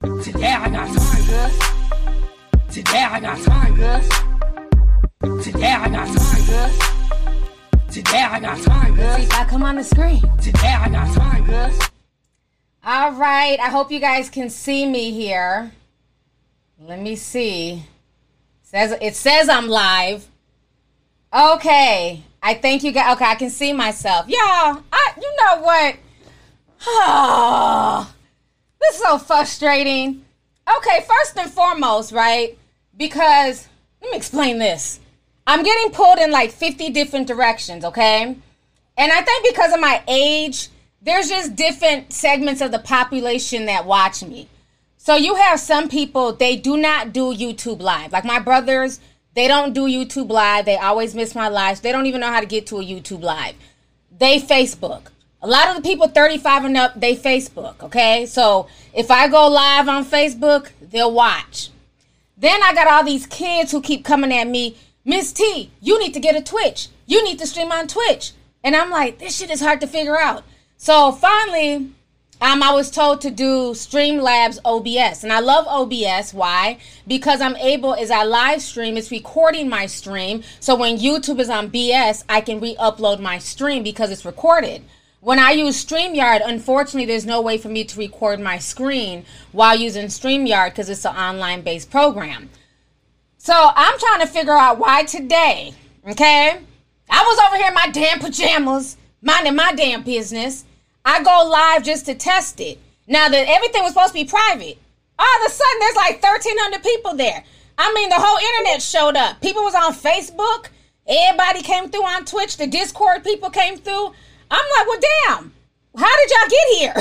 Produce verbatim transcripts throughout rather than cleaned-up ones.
Today I got time, Gus. Today I got time, Gus. Today I got time, Gus. Today I got time, Gus. See if I come on the screen. Today I got time, Gus. All right, I hope you guys can see me here. Let me see. It says it says I'm live. Okay, I think you got. Okay, I can see myself. Y'all, I. You know what? Oh, this is so frustrating. Okay, first and foremost, right? Because let me explain this. I'm getting pulled in like fifty different directions. Okay, and I think because of my age, there's just different segments of the population that watch me. So you have some people, they do not do YouTube Live. Like my brothers, they don't do YouTube Live. They always miss my lives. They don't even know how to get to a YouTube Live. They Facebook. A lot of the people thirty-five and up, they Facebook, okay? So if I go live on Facebook, they'll watch. Then I got all these kids who keep coming at me, Miss T, you need to get a Twitch. You need to stream on Twitch. And I'm like, this shit is hard to figure out. So finally, um, I was told to do Streamlabs O B S. And I love O B S. Why? Because I'm able, as I live stream, it's recording my stream. So when YouTube is on B S, I can re-upload my stream because it's recorded. When I use StreamYard, unfortunately, there's no way for me to record my screen while using StreamYard because it's an online-based program. So I'm trying to figure out why today, okay? I was over here in my damn pajamas, minding my damn business. I go live just to test it. Now that everything was supposed to be private, all of a sudden there's like thirteen hundred people there. I mean, the whole internet showed up. People was on Facebook. Everybody came through on Twitch. The Discord people came through. I'm like, well, damn, how did y'all get here?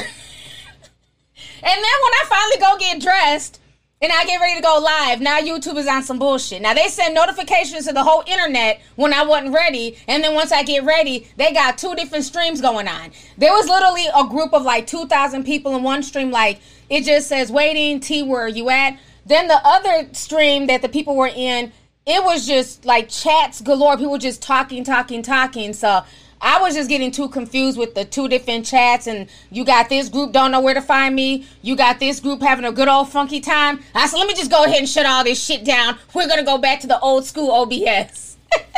And then when I finally go get dressed and I get ready to go live, now YouTube is on some bullshit. Now they send notifications to the whole internet when I wasn't ready. And then once I get ready, they got two different streams going on. There was literally a group of like two thousand people in one stream. Like it just says waiting, T, where are you at? Then the other stream that the people were in, it was just like chats galore. People just talking, talking, talking. So I was just getting too confused with the two different chats, and you got this group don't know where to find me. You got this group having a good old funky time. I said, let me just go ahead and shut all this shit down. We're going to go back to the old school O B S.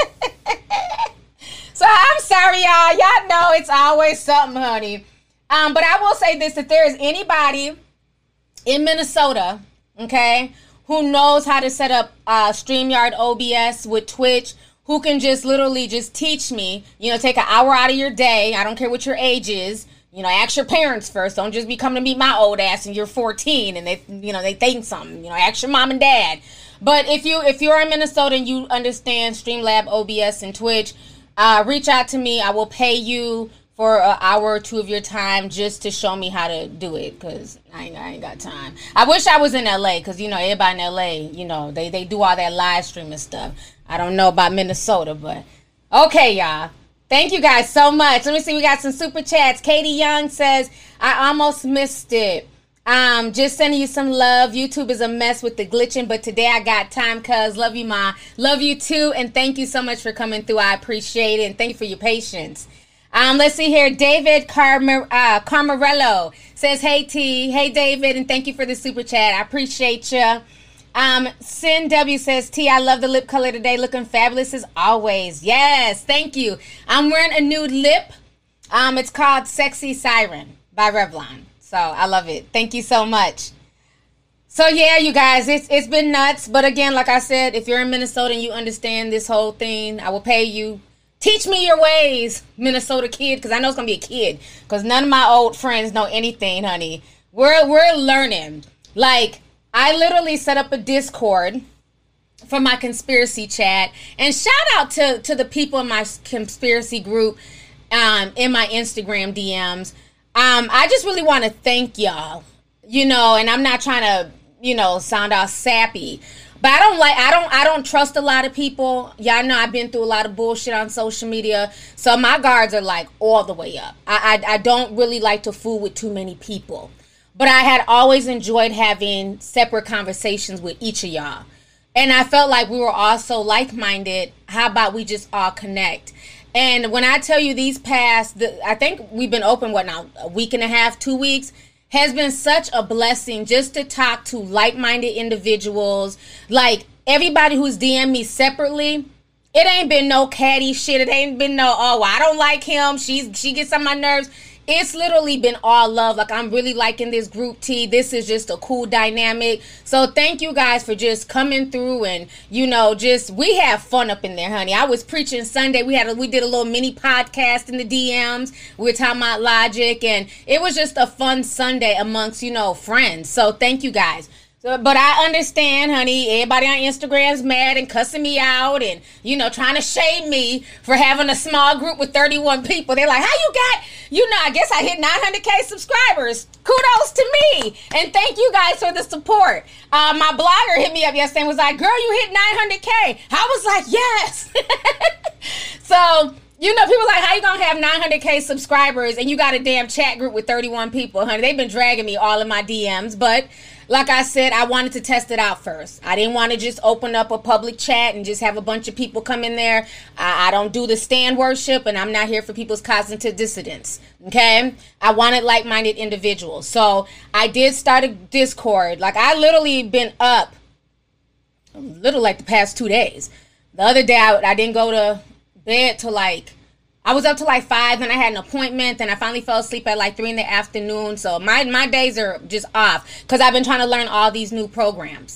So I'm sorry, y'all. Y'all know it's always something, honey. Um, but I will say this, if there is anybody in Minnesota, okay, who knows how to set up uh, StreamYard O B S with Twitch, who can just literally just teach me, you know, take an hour out of your day. I don't care what your age is. You know, ask your parents first. Don't just be coming to meet my old ass and you're fourteen and they, you know, they think something. You know, ask your mom and dad. But if you if you're in Minnesota and you understand Streamlab O B S and Twitch, uh, reach out to me. I will pay you for an hour or two of your time just to show me how to do it, because I ain't, I ain't got time. I wish I was in L A, because, you know, everybody in L A, you know, they, they do all that live streaming stuff. I don't know about Minnesota, but okay, y'all. Thank you guys so much. Let me see. We got some super chats. Katie Young says, I almost missed it. Um, just sending you some love. YouTube is a mess with the glitching, but today I got time, cuz. Love you, Ma. Love you, too, and thank you so much for coming through. I appreciate it, and thank you for your patience. Um, let's see here. David Carmer, uh, Carmarello says, hey, T. Hey, David, and thank you for the super chat. I appreciate you. Um, Sin W says, T, I love the lip color today. Looking fabulous as always. Yes, thank you. I'm wearing a nude lip. Um, it's called Sexy Siren by Revlon. So I love it. Thank you so much. So yeah, you guys, it's it's been nuts. But again, like I said, if you're in Minnesota and you understand this whole thing, I will pay you. Teach me your ways, Minnesota kid, because I know it's going to be a kid, because none of my old friends know anything, honey. We're, we're learning. Like, I literally set up a Discord for my conspiracy chat, and shout out to, to the people in my conspiracy group um, in my Instagram D Ms. Um, I just really want to thank y'all, you know, and I'm not trying to, you know, sound all sappy. But I don't like, I don't, I don't trust a lot of people. Y'all know I've been through a lot of bullshit on social media. So my guards are like all the way up. I, I, I don't really like to fool with too many people. But I had always enjoyed having separate conversations with each of y'all. And I felt like we were all so like-minded. How about we just all connect? And when I tell you these past, the, I think we've been open, what now, a week and a half, two weeks? has been such a blessing just to talk to like-minded individuals. Like, everybody who's D M'd me separately, it ain't been no catty shit. It ain't been no, oh, I don't like him. She's she gets on my nerves. It's literally been all love. Like, I'm really liking this group T. This is just a cool dynamic. So thank you guys for just coming through and, you know, just, we have fun up in there, honey. I was preaching Sunday. We had a, we did a little mini podcast in the D Ms. We were talking about logic, and it was just a fun Sunday amongst, you know, friends. So thank you guys. So, but I understand, honey, everybody on Instagram's mad and cussing me out and, you know, trying to shame me for having a small group with thirty-one people. They're like, how you got, you know, I guess I hit nine hundred K subscribers. Kudos to me. And thank you guys for the support. Uh, my blogger hit me up yesterday and was like, girl, you hit nine hundred K. I was like, yes. So, you know, people are like, how you going to have nine hundred K subscribers and you got a damn chat group with thirty-one people, honey? They've been dragging me all in my D Ms, but like I said, I wanted to test it out first. I didn't want to just open up a public chat and just have a bunch of people come in there. I, I don't do the stand worship, and I'm not here for people's cognitive dissonance, okay? I wanted like-minded individuals. So I did start a Discord. Like, I literally been up a little like the past two days. The other day, I, I didn't go to bed till like, I was up till like five, and I had an appointment, and I finally fell asleep at like three in the afternoon. So my, my days are just off because I've been trying to learn all these new programs.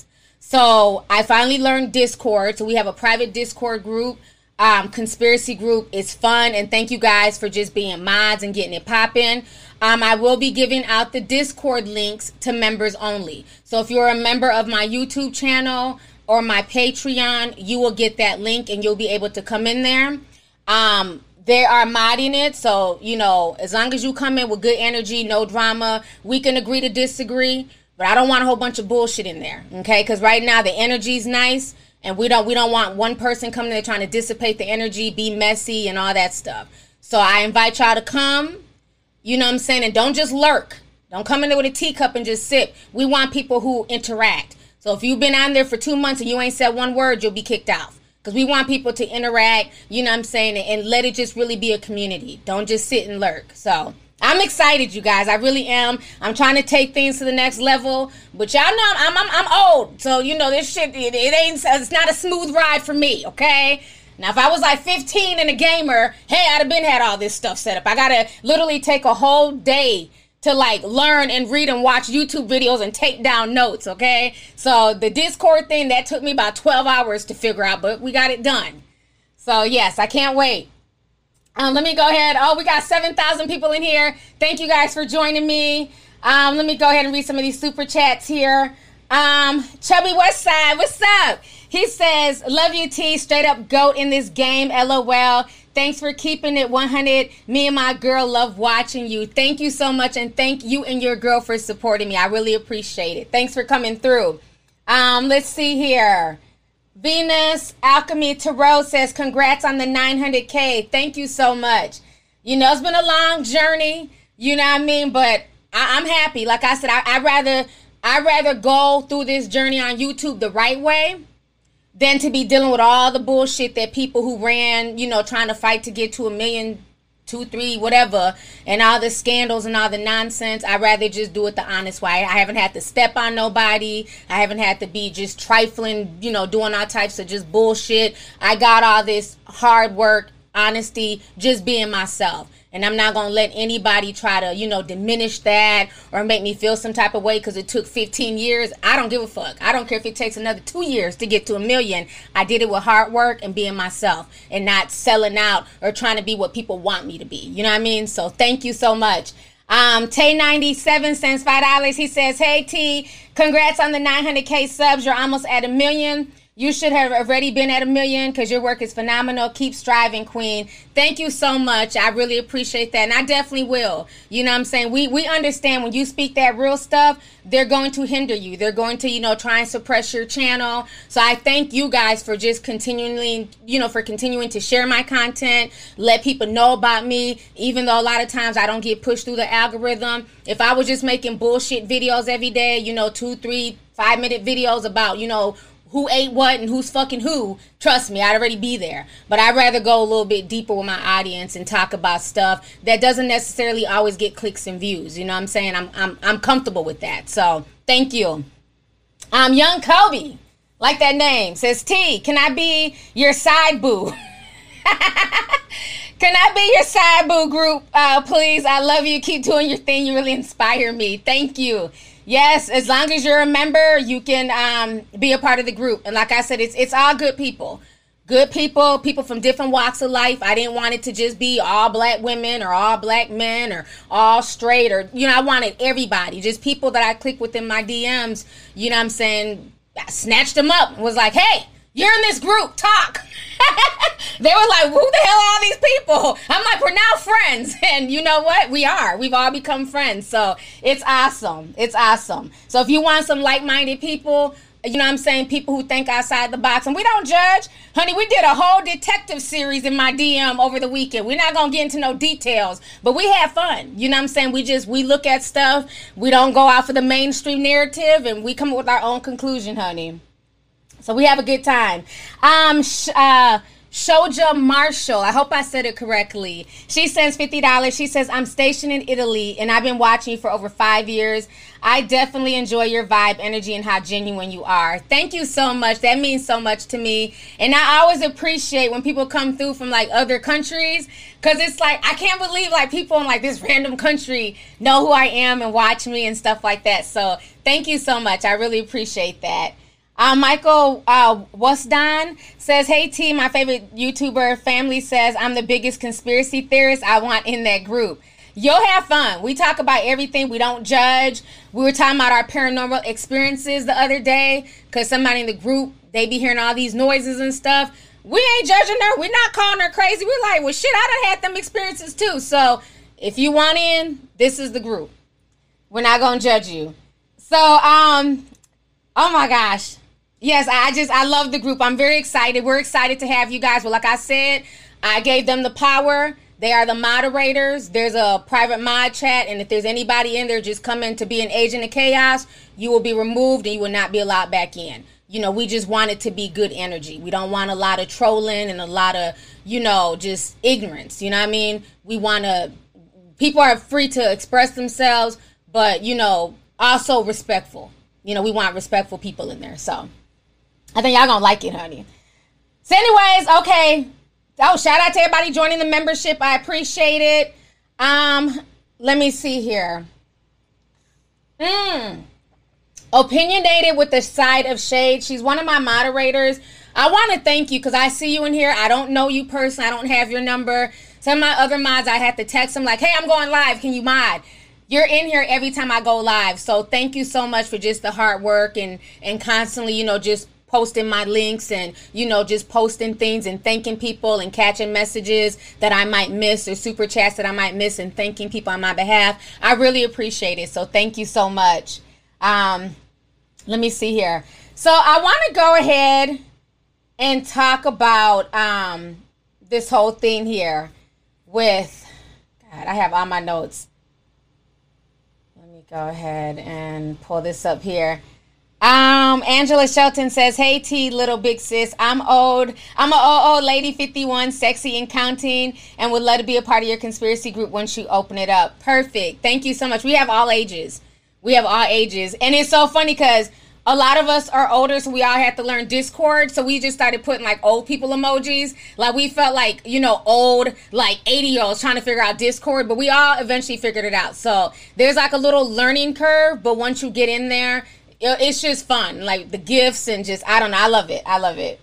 So I finally learned Discord. So we have a private Discord group, um, conspiracy group. It's fun, and thank you guys for just being mods and getting it popping. Um, I will be giving out the Discord links to members only. So if you're a member of my YouTube channel or my Patreon, you will get that link, and you'll be able to come in there. Um... They are modding it, so, you know, as long as you come in with good energy, no drama, we can agree to disagree, but I don't want a whole bunch of bullshit in there, okay? Because right now the energy's nice, and we don't we don't want one person coming there trying to dissipate the energy, be messy, and all that stuff. So I invite y'all to come, you know what I'm saying, and don't just lurk. Don't come in there with a teacup and just sip. We want people who interact. So if you've been on there for two months and you ain't said one word, you'll be kicked out. Because we want people to interact, you know what I'm saying, and let it just really be a community. Don't just sit and lurk. So I'm excited, you guys. I really am. I'm trying to take things to the next level. But y'all know I'm I'm, I'm old. So, you know, this shit, it, it ain't, it's not a smooth ride for me, okay? Now, if I was like fifteen and a gamer, hey, I'd have been had all this stuff set up. I got to literally take a whole day to like learn and read and watch YouTube videos and take down notes, okay? So the Discord thing, that took me about twelve hours to figure out, but we got it done. So yes, I can't wait. Um, let me go ahead. Oh, we got seven thousand people in here. Thank you guys for joining me. Um, let me go ahead and read some of these super chats here. Um, Chubby Westside, what's up? He says, love you, T, straight up goat in this game, LOL. Thanks for keeping it one hundred. Me and my girl love watching you. Thank you so much, and thank you and your girl for supporting me. I really appreciate it. Thanks for coming through. Um, let's see here. Venus Alchemy Tarot says, congrats on the nine hundred K. Thank you so much. You know, it's been a long journey, you know what I mean? But I, I'm happy. Like I said, I, I'd rather I'd rather go through this journey on YouTube the right way than to be dealing with all the bullshit that people who ran, you know, trying to fight to get to a million, two, three, whatever, and all the scandals and all the nonsense. I'd rather just do it the honest way. I haven't had to step on nobody. I haven't had to be just trifling, you know, doing all types of just bullshit. I got all this hard work, honesty, just being myself. And I'm not going to let anybody try to, you know, diminish that or make me feel some type of way because it took fifteen years. I don't give a fuck. I don't care if it takes another two years to get to a million. I did it with hard work and being myself and not selling out or trying to be what people want me to be. You know what I mean? So thank you so much. Um, Tay ninety-seven sends five dollars. He says, hey, T, congrats on the nine hundred K subs. You're almost at a million. You should have already been at a million because your work is phenomenal. Keep striving, Queen. Thank you so much. I really appreciate that. And I definitely will. You know what I'm saying? We we understand when you speak that real stuff, they're going to hinder you. They're going to, you know, try and suppress your channel. So I thank you guys for just continually, you know, for continuing to share my content, let people know about me, even though a lot of times I don't get pushed through the algorithm. If I was just making bullshit videos every day, you know, two, three, five minute videos about, you know, who ate what and who's fucking who, trust me, I'd already be there. But I'd rather go a little bit deeper with my audience and talk about stuff that doesn't necessarily always get clicks and views. You know what I'm saying? I'm I'm I'm comfortable with that. So thank you. Um, Young Kobe, like that name, says, T, can I be your side boo? Can I be your side boo group, uh, please? I love you. Keep doing your thing. You really inspire me. Thank you. Yes, as long as you're a member, you can um, be a part of the group. And like I said, it's it's all good people. Good people, people from different walks of life. I didn't want it to just be all black women or all black men or all straight or, you know, I wanted everybody. Just people that I click within my D Ms, you know what I'm saying? I snatched them up and was like, hey, you're in this group, talk. They were like, who the hell are all these people? I'm like, we're now friends. And you know what? We are. We've all become friends. So it's awesome. It's awesome. So if you want some like-minded people, you know what I'm saying, people who think outside the box, and we don't judge. Honey, we did a whole detective series in my D M over the weekend. We're not going to get into no details, but we had fun. You know what I'm saying? We just, we look at stuff. We don't go out for the mainstream narrative, and we come up with our own conclusion, honey. So we have a good time. Um, sh- uh, Shoja Marshall, I hope I said it correctly. She sends fifty dollars. She says, I'm stationed in Italy and I've been watching you for over five years. I definitely enjoy your vibe, energy, and how genuine you are. Thank you so much. That means so much to me. And I always appreciate when people come through from like other countries, because it's like, I can't believe like people in like this random country know who I am and watch me and stuff like that. So thank you so much. I really appreciate that. Uh, Michael uh, Wasdan says, hey, T, my favorite YouTuber family says I'm the biggest conspiracy theorist I want in that group. You'll have fun. We talk about everything. We don't judge. We were talking about our paranormal experiences the other day because somebody in the group, they be hearing all these noises and stuff. We ain't judging her. We're not calling her crazy. We're like, well, shit, I done had them experiences too. So if you want in, this is the group. We're not going to judge you. So, um, oh my gosh. Yes, I just, I love the group. I'm very excited. We're excited to have you guys. Well, like I said, I gave them the power. They are the moderators. There's a private mod chat. And if there's anybody in there just coming to be an agent of chaos, you will be removed and you will not be allowed back in. You know, we just want it to be good energy. We don't want a lot of trolling and a lot of, you know, just ignorance. You know what I mean? We want to, people are free to express themselves, but, you know, also respectful. You know, we want respectful people in there. So I think y'all gonna like it, honey. So anyways, okay. Oh, shout out to everybody joining the membership. I appreciate it. Um, let me see here. Hmm. Opinionated with the side of shade. She's one of my moderators. I want to thank you because I see you in here. I don't know you personally. I don't have your number. Some of my other mods, I have to text them like, hey, I'm going live. Can you mod? You're in here every time I go live. So thank you so much for just the hard work and, and constantly, you know, just posting my links and, you know, just posting things and thanking people and catching messages that I might miss or super chats that I might miss and thanking people on my behalf. I really appreciate it. So thank you so much. Um, let me see here. So I want to go ahead and talk about um, this whole thing here with, God, I have all my notes. Let me go ahead and pull this up here. Um, Angela Shelton says, hey, T, little big sis, I'm old. I'm a old, old lady, fifty-one, sexy and counting, and would love to be a part of your conspiracy group once you open it up. Perfect. Thank you so much. We have all ages. We have all ages. And it's so funny because a lot of us are older, so we all had to learn Discord. So we just started putting like old people emojis. Like we felt like, you know, old, like eighty year olds trying to figure out Discord, but we all eventually figured it out. So there's like a little learning curve, but once you get in there, it's just fun. Like the gifts and just, I don't know. I love it. I love it.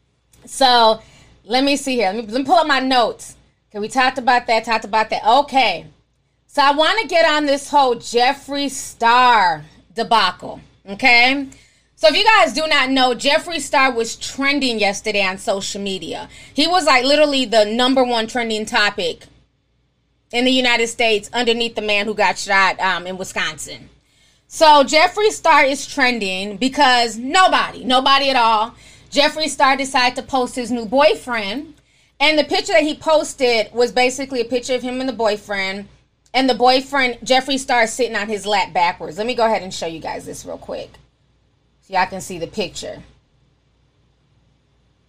So let me see here. Let me, let me pull up my notes. Okay, we talked about that, talked about that. Okay. So I want to get on this whole Jeffree Star debacle. Okay. So if you guys do not know, Jeffree Star was trending yesterday on social media. He was like literally the number one trending topic in the United States underneath the man who got shot um, in Wisconsin. So Jeffree Star is trending because nobody, nobody at all, Jeffree Star decided to post his new boyfriend. And the picture that he posted was basically a picture of him and the boyfriend. And the boyfriend, Jeffree Star, is sitting on his lap backwards. Let me go ahead and show you guys this real quick so y'all can see the picture.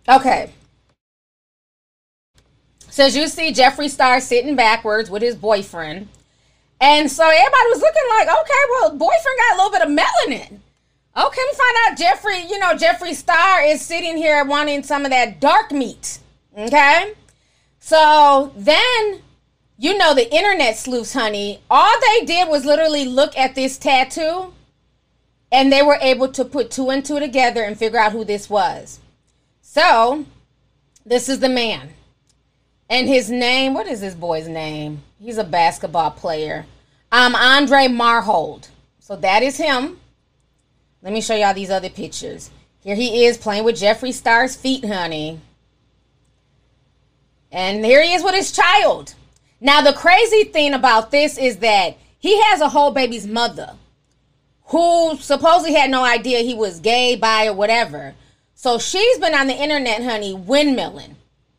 Okay. Says you see Jeffree Star sitting backwards with his boyfriend. And so everybody was looking like, okay, well, boyfriend got a little bit of melanin. Okay, we find out Jeffree, you know, Jeffree Star is sitting here wanting some of that dark meat. Okay? So then, you know, the internet sleuths, honey, all they did was literally look at this tattoo and they were able to put two and two together and figure out who this was. So, this is the man. And his name, what is this boy's name? He's a basketball player. Um, Andre Marhold. So that is him. Let me show y'all these other pictures. Here he is playing with Jeffree Star's feet, honey. And here he is with his child. Now, the crazy thing about this is that he has a whole baby's mother who supposedly had no idea he was gay, bi, or whatever. So she's been on the internet, honey, windmilling.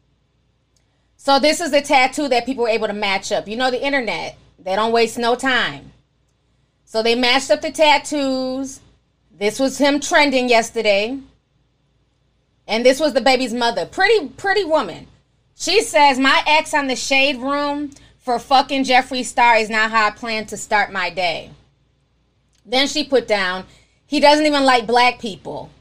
So this is the tattoo that people were able to match up. You know, the internet, they don't waste no time. So they matched up the tattoos. This was him trending yesterday. And this was the baby's mother. Pretty, pretty woman. She says, my ex on the shade room for fucking Jeffree Star is not how I plan to start my day. Then she put down, he doesn't even like black people.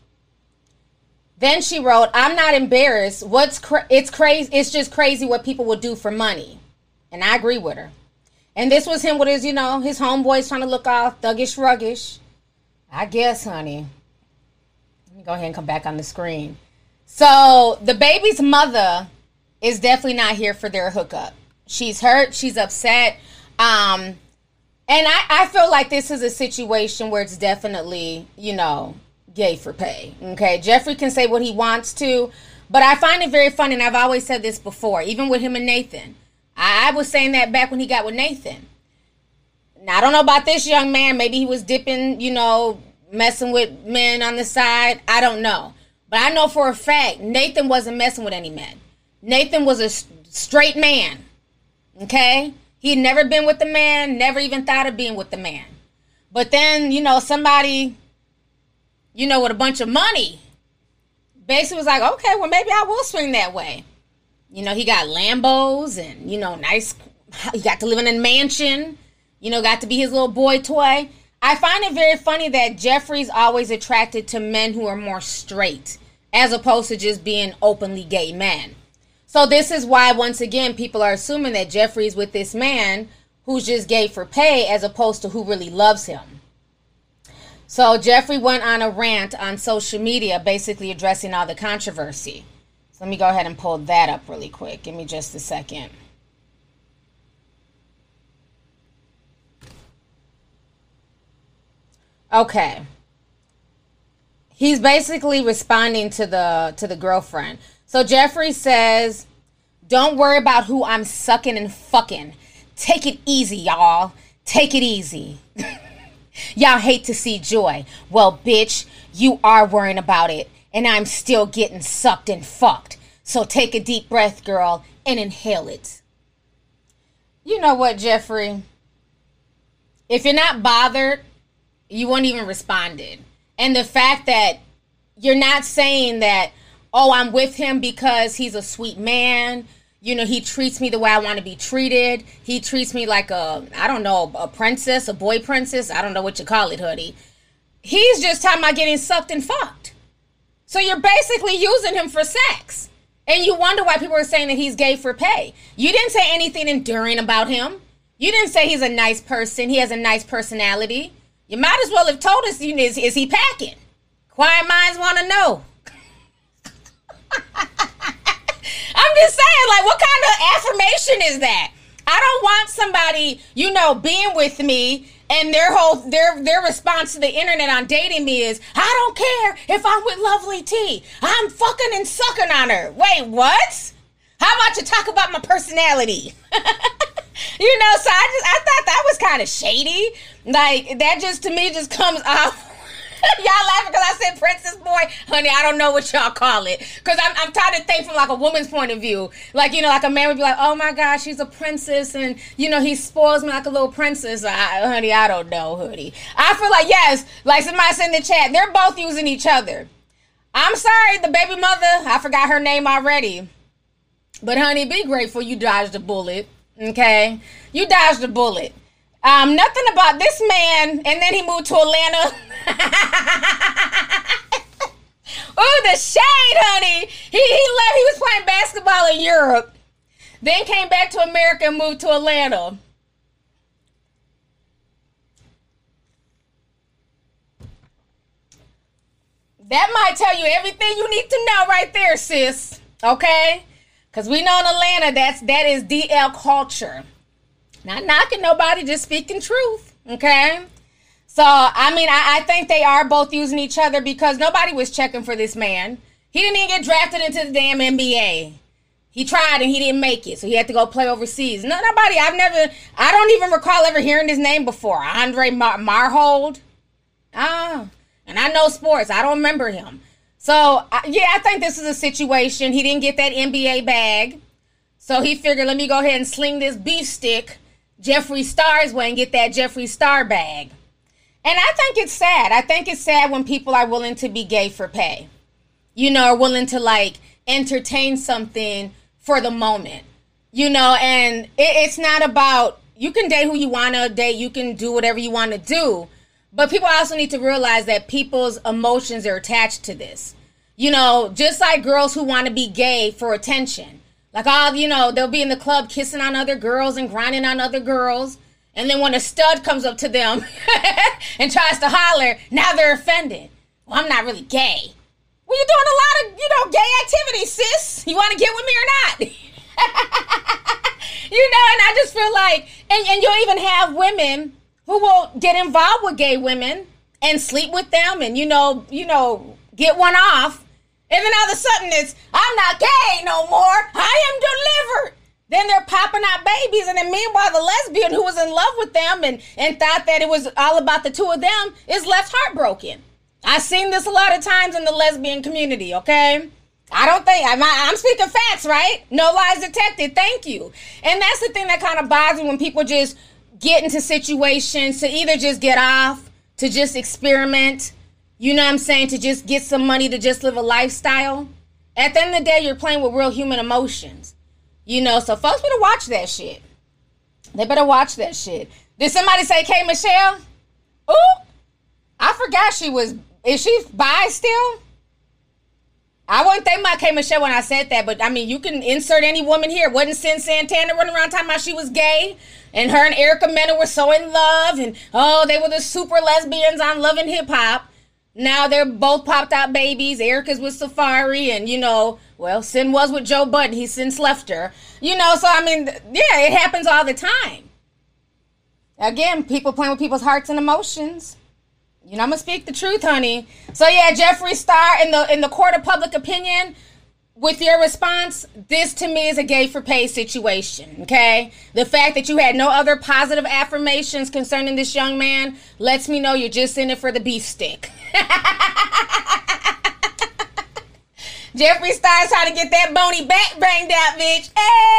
Then she wrote, I'm not embarrassed. What's cra- it's crazy. It's just crazy what people will do for money. And I agree with her. And this was him with his, you know, his homeboys trying to look all thuggish, ruggish. I guess, honey. Let me go ahead and come back on the screen. So the baby's mother is definitely not here for their hookup. She's hurt. She's upset. Um, and I, I feel like this is a situation where it's definitely, you know, gay for pay. Okay, Jeffree can say what he wants to, but I find it very funny, and I've always said this before, even with him and Nathan. I, I was saying that back when he got with Nathan. Now, I don't know about this young man. Maybe he was dipping, you know, messing with men on the side. I don't know. But I know for a fact, Nathan wasn't messing with any men. Nathan was a straight man. Okay? He had never been with the man, never even thought of being with the man. But then, you know, somebody, you know, with a bunch of money, basically was like, okay, well, maybe I will swing that way. You know, he got Lambos and, you know, nice, he got to live in a mansion, you know, got to be his little boy toy. I find it very funny that Jeffree's always attracted to men who are more straight, as opposed to just being openly gay men. So this is why, once again, people are assuming that Jeffree's with this man who's just gay for pay, as opposed to who really loves him. So Jeffree went on a rant on social media, basically addressing all the controversy. So let me go ahead and pull that up really quick. Give me just a second. Okay. He's basically responding to the to the girlfriend. So Jeffree says, don't worry about who I'm sucking and fucking. Take it easy, y'all. Take it easy. Y'all hate to see joy. Well, bitch, you are worrying about it, and I'm still getting sucked and fucked. So take a deep breath, girl, and inhale it. You know what, Jeffree? If you're not bothered, you won't even responded. And the fact that you're not saying that, oh, I'm with him because he's a sweet man. You know, he treats me the way I want to be treated. He treats me like a, I don't know, a princess, a boy princess. I don't know what you call it, hoodie. He's just talking about getting sucked and fucked. So you're basically using him for sex. And you wonder why people are saying that he's gay for pay. You didn't say anything endearing about him. You didn't say he's a nice person. He has a nice personality. You might as well have told us, you know, is, is he packing? Quiet minds want to know. I'm just saying, like, what kind of affirmation is that? I don't want somebody, you know, being with me and their whole, their their response to the internet on dating me is, I don't care if I'm with Lovely T. I'm fucking and sucking on her. Wait, what? How about you talk about my personality? You know, so I just, I thought that was kind of shady. Like, that just, to me, just comes off. Y'all laughing because I said princess boy? Honey, I don't know what y'all call it. Because I'm, I'm trying to think from, like, a woman's point of view. Like, you know, like a man would be like, oh, my gosh, she's a princess. And, you know, he spoils me like a little princess. I, honey, I don't know, hoodie. I feel like, yes, like somebody said in the chat, they're both using each other. I'm sorry, the baby mother, I forgot her name already. But honey, be grateful you dodged a bullet. Okay? You dodged a bullet. Um, nothing about this man, and then he moved to Atlanta. Ooh, the shade, honey. He he left. He was playing basketball in Europe, then came back to America and moved to Atlanta. That might tell you everything you need to know right there, sis. Okay? Because we know in Atlanta, that's that is D L culture. Not knocking nobody, just speaking truth. Okay? So, I mean, I, I think they are both using each other because nobody was checking for this man. He didn't even get drafted into the damn N B A. He tried and he didn't make it, so he had to go play overseas. No, nobody, I've never, I don't even recall ever hearing his name before. Andre Mar- Marhold. Ah, and I know sports. I don't remember him. So, I, yeah, I think this is a situation. He didn't get that N B A bag, so he figured, let me go ahead and sling this beef stick Jeffree Star's way and get that Jeffree Star bag. And I think it's sad. I think it's sad when people are willing to be gay for pay. You know, are willing to, like, entertain something for the moment. You know, and it, it's not about, you can date who you want to date. You can do whatever you want to do. But people also need to realize that people's emotions are attached to this. You know, just like girls who want to be gay for attention. Like, all, you know, they'll be in the club kissing on other girls and grinding on other girls. And then when a stud comes up to them and tries to holler, now they're offended. Well, I'm not really gay. Well, you're doing a lot of, you know, gay activities, sis. You want to get with me or not? You know, and I just feel like, and, and you'll even have women who will get involved with gay women and sleep with them and, you know, you know, get one off. And then all of a sudden it's, I'm not gay no more. I am delivered. Then they're popping out babies, and then meanwhile, the lesbian who was in love with them and, and thought that it was all about the two of them is left heartbroken. I've seen this a lot of times in the lesbian community, okay? I don't think, I'm, I'm speaking facts, right? No lies detected, thank you. And that's the thing that kind of bothers me when people just get into situations to either just get off, to just experiment, you know what I'm saying, to just get some money, to just live a lifestyle. At the end of the day, you're playing with real human emotions. You know, so folks better watch that shit. They better watch that shit. Did somebody say K. Michelle? Ooh, I forgot she was, is she bi still? I wouldn't think about K. Michelle when I said that, but I mean, you can insert any woman here. Wasn't Sin Santana running around talking about she was gay? And her and Erica Mena were so in love, and oh, they were the super lesbians on Love and Hip Hop. Now they're both popped out babies. Erica's with Safari, and you know, well, Sin was with Joe Budden. He's since left her. You know, so I mean, yeah, it happens all the time. Again, people playing with people's hearts and emotions. You know, I'm gonna speak the truth, honey. So yeah, Jeffree Star, in the in the court of public opinion, with your response, this to me is a gay for pay situation, okay? The fact that you had no other positive affirmations concerning this young man lets me know you're just in it for the beef stick. Jeffree Star's trying to get that bony back banged out, bitch.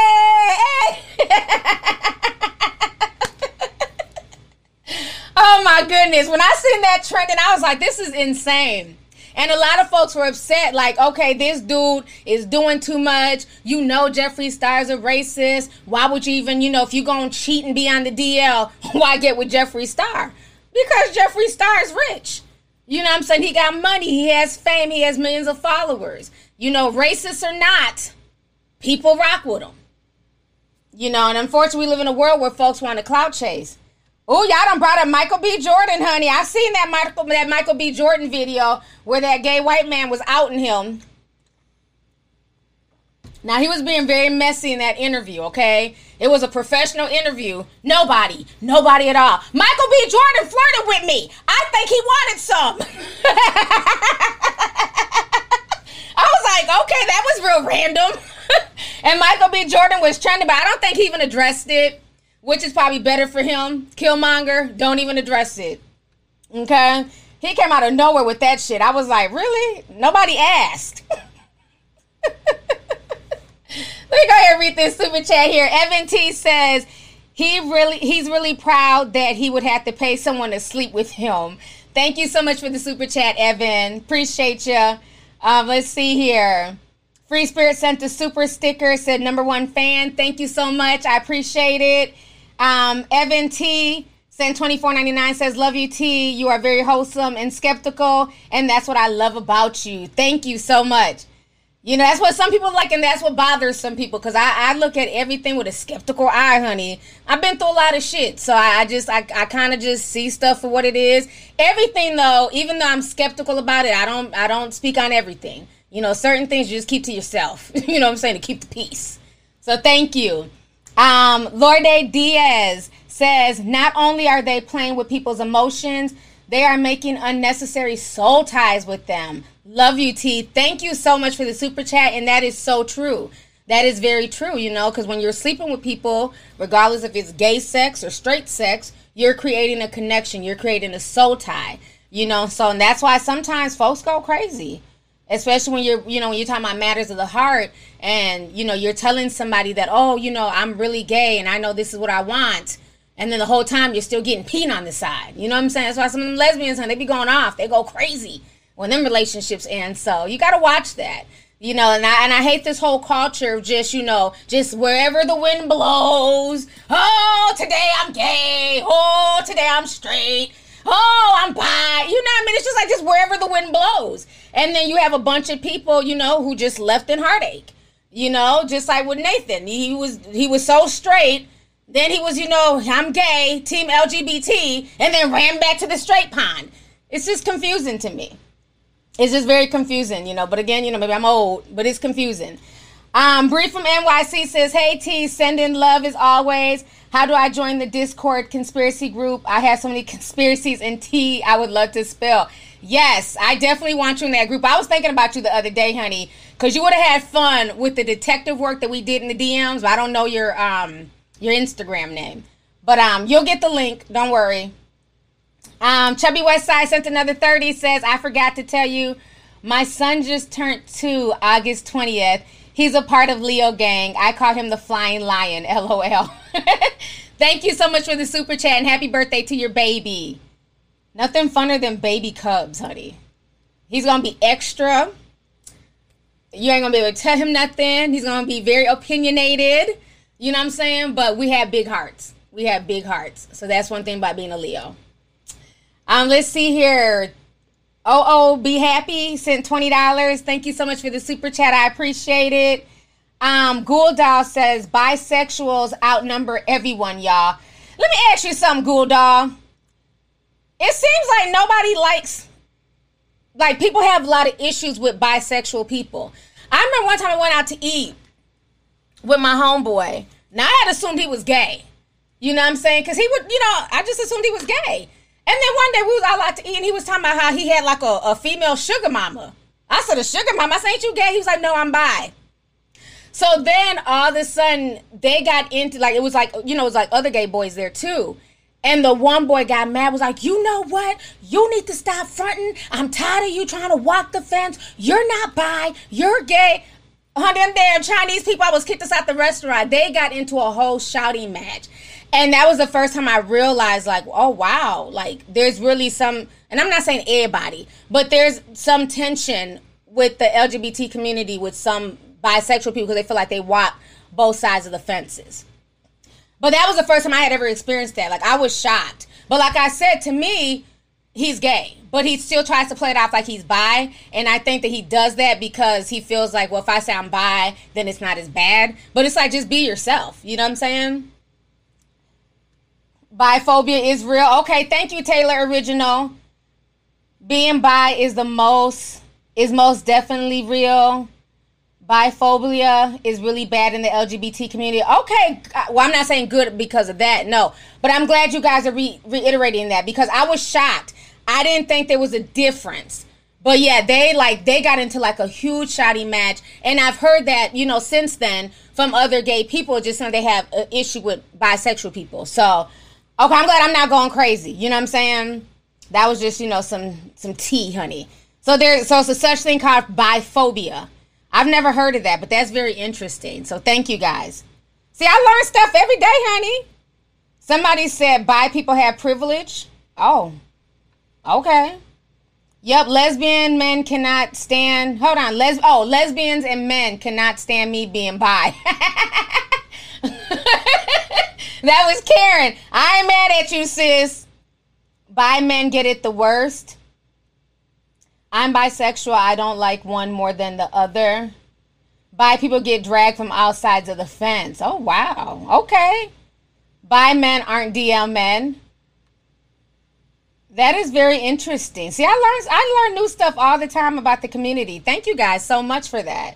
Hey, hey. Oh my goodness. When I seen that trending, I was like, this is insane. And a lot of folks were upset, like, okay, this dude is doing too much. You know Jeffree Star's a racist. Why would you even, you know, if you're going to cheat and be on the D L, why get with Jeffree Star? Because Jeffree Star is rich. You know what I'm saying? He got money. He has fame. He has millions of followers. You know, racist or not, people rock with him. You know, and unfortunately, we live in a world where folks want to clout chase. Oh, y'all done brought up Michael B. Jordan, honey. I've seen that Michael, that Michael B. Jordan video where that gay white man was outing him. Now, he was being very messy in that interview, okay? It was a professional interview. Nobody, nobody at all. Michael B. Jordan flirted with me. I think he wanted some. I was like, okay, that was real random. And Michael B. Jordan was trending, but I don't think he even addressed it. Which is probably better for him. Killmonger, don't even address it. Okay? He came out of nowhere with that shit. I was like, really? Nobody asked. Let me go ahead and read this super chat here. Evan T says he really he's really proud that he would have to pay someone to sleep with him. Thank you so much for the super chat, Evan. Appreciate you. Um, let's see here. Free Spirit sent a super sticker, said number one fan. Thank you so much. I appreciate it. Um, Evan T sent twenty-four ninety-nine, says, love you, T. You are very wholesome and skeptical, and that's what I love about you. Thank you so much. You know, that's what some people like, and that's what bothers some people, because I, I look at everything with a skeptical eye, honey. I've been through a lot of shit, so I, I just, I, I kind of just see stuff for what it is. Everything, though, even though I'm skeptical about it, I don't, I don't speak on everything. You know, certain things you just keep to yourself. You know what I'm saying? To keep the peace. So thank you. Um, Lorde Diaz says, not only are they playing with people's emotions, they are making unnecessary soul ties with them. Love you, T. Thank you so much for the super chat, and that is so true. That is very true, you know, because when you're sleeping with people, regardless if it's gay sex or straight sex, you're creating a connection. You're creating a soul tie, you know. So, and that's why sometimes folks go crazy, especially when you're, you know, when you're talking about matters of the heart, and, you know, you're telling somebody that, oh, you know, I'm really gay, and I know this is what I want. And then the whole time you're still getting peen on the side. You know what I'm saying? That's why some of them lesbians, honey, they be going off. They go crazy when them relationships end. So you got to watch that. You know, and I, and I hate this whole culture of just, you know, just wherever the wind blows. Oh, today I'm gay. Oh, today I'm straight. Oh, I'm bi. You know what I mean? It's just like just wherever the wind blows. And then you have a bunch of people, you know, who just left in heartache. You know, just like with Nathan. He was he was so straight. Then he was, you know, I'm gay, team L G B T, and then ran back to the straight pond. It's just confusing to me. It's just very confusing, you know. But again, you know, maybe I'm old, but it's confusing. Um, Bree from N Y C says, hey, T, send in love as always. How do I join the Discord conspiracy group? I have so many conspiracies in T I would love to spill. Yes, I definitely want you in that group. I was thinking about you the other day, honey, because you would have had fun with the detective work that we did in the D Ms. But I don't know your... um. your Instagram name. But um, you'll get the link. Don't worry. Um, Chubby Westside sent another thirty. Says, I forgot to tell you, my son just turned two August twentieth. He's a part of Leo Gang. I call him the Flying Lion. L O L. Thank you so much for the super chat, and happy birthday to your baby. Nothing funner than baby cubs, honey. He's going to be extra. You ain't going to be able to tell him nothing. He's going to be very opinionated. You know what I'm saying? But we have big hearts. We have big hearts. So that's one thing about being a Leo. Um, let's see here. Oh, oh, be happy. Sent twenty dollars. Thank you so much for the super chat. I appreciate it. Um, Ghoul says, bisexuals outnumber everyone, y'all. Let me ask you something, Ghoul It seems like nobody likes, like people have a lot of issues with bisexual people. I remember one time I went out to eat with my homeboy. Now, I had assumed he was gay. You know what I'm saying? Because he would, you know, I just assumed he was gay. And then one day we was all out to eat, and he was talking about how he had like a, a female sugar mama. I said, a sugar mama? I said, ain't you gay? He was like, no, I'm bi. So then all of a sudden, they got into, like, it was like, you know, it was like other gay boys there too. And the one boy got mad, was like, you know what? You need to stop fronting. I'm tired of you trying to walk the fence. You're not bi. You're gay. On them damn Chinese people, I was kicked us out the restaurant. They got into a whole shouting match. And that was the first time I realized, like, oh, wow. Like, there's really some, and I'm not saying everybody, but there's some tension with the L G B T community with some bisexual people because they feel like they walk both sides of the fences. But that was the first time I had ever experienced that. Like, I was shocked. But like I said, to me, he's gay. But he still tries to play it off like he's bi. And I think that he does that because he feels like, well, if I say I'm bi, then it's not as bad. But it's like, just be yourself. You know what I'm saying? Biphobia is real. Okay, thank you, Taylor Original. Being bi is the most, is most definitely real. Biphobia is really bad in the L G B T community. Okay, well, I'm not saying good because of that, no. But I'm glad you guys are re- reiterating that because I was shocked. I didn't think there was a difference. But yeah, they like they got into like a huge shouting match. And I've heard that, you know, since then from other gay people, just saying they have an issue with bisexual people. So, okay, I'm glad I'm not going crazy. You know what I'm saying? That was just, you know, some some tea, honey. So there, so it's a such thing called biphobia. I've never heard of that, but that's very interesting. So thank you guys. See, I learn stuff every day, honey. Somebody said bi people have privilege. Oh, okay. Yep, lesbian men cannot stand. Hold on, les. Oh, lesbians and men cannot stand me being bi. That was Karen. I ain't mad at you, sis. Bi men get it the worst. I'm bisexual. I don't like one more than the other. Bi people get dragged from all sides of the fence. Oh, wow. Okay. Bi men aren't D L men. That is very interesting. See, I learn I learn new stuff all the time about the community. Thank you guys so much for that.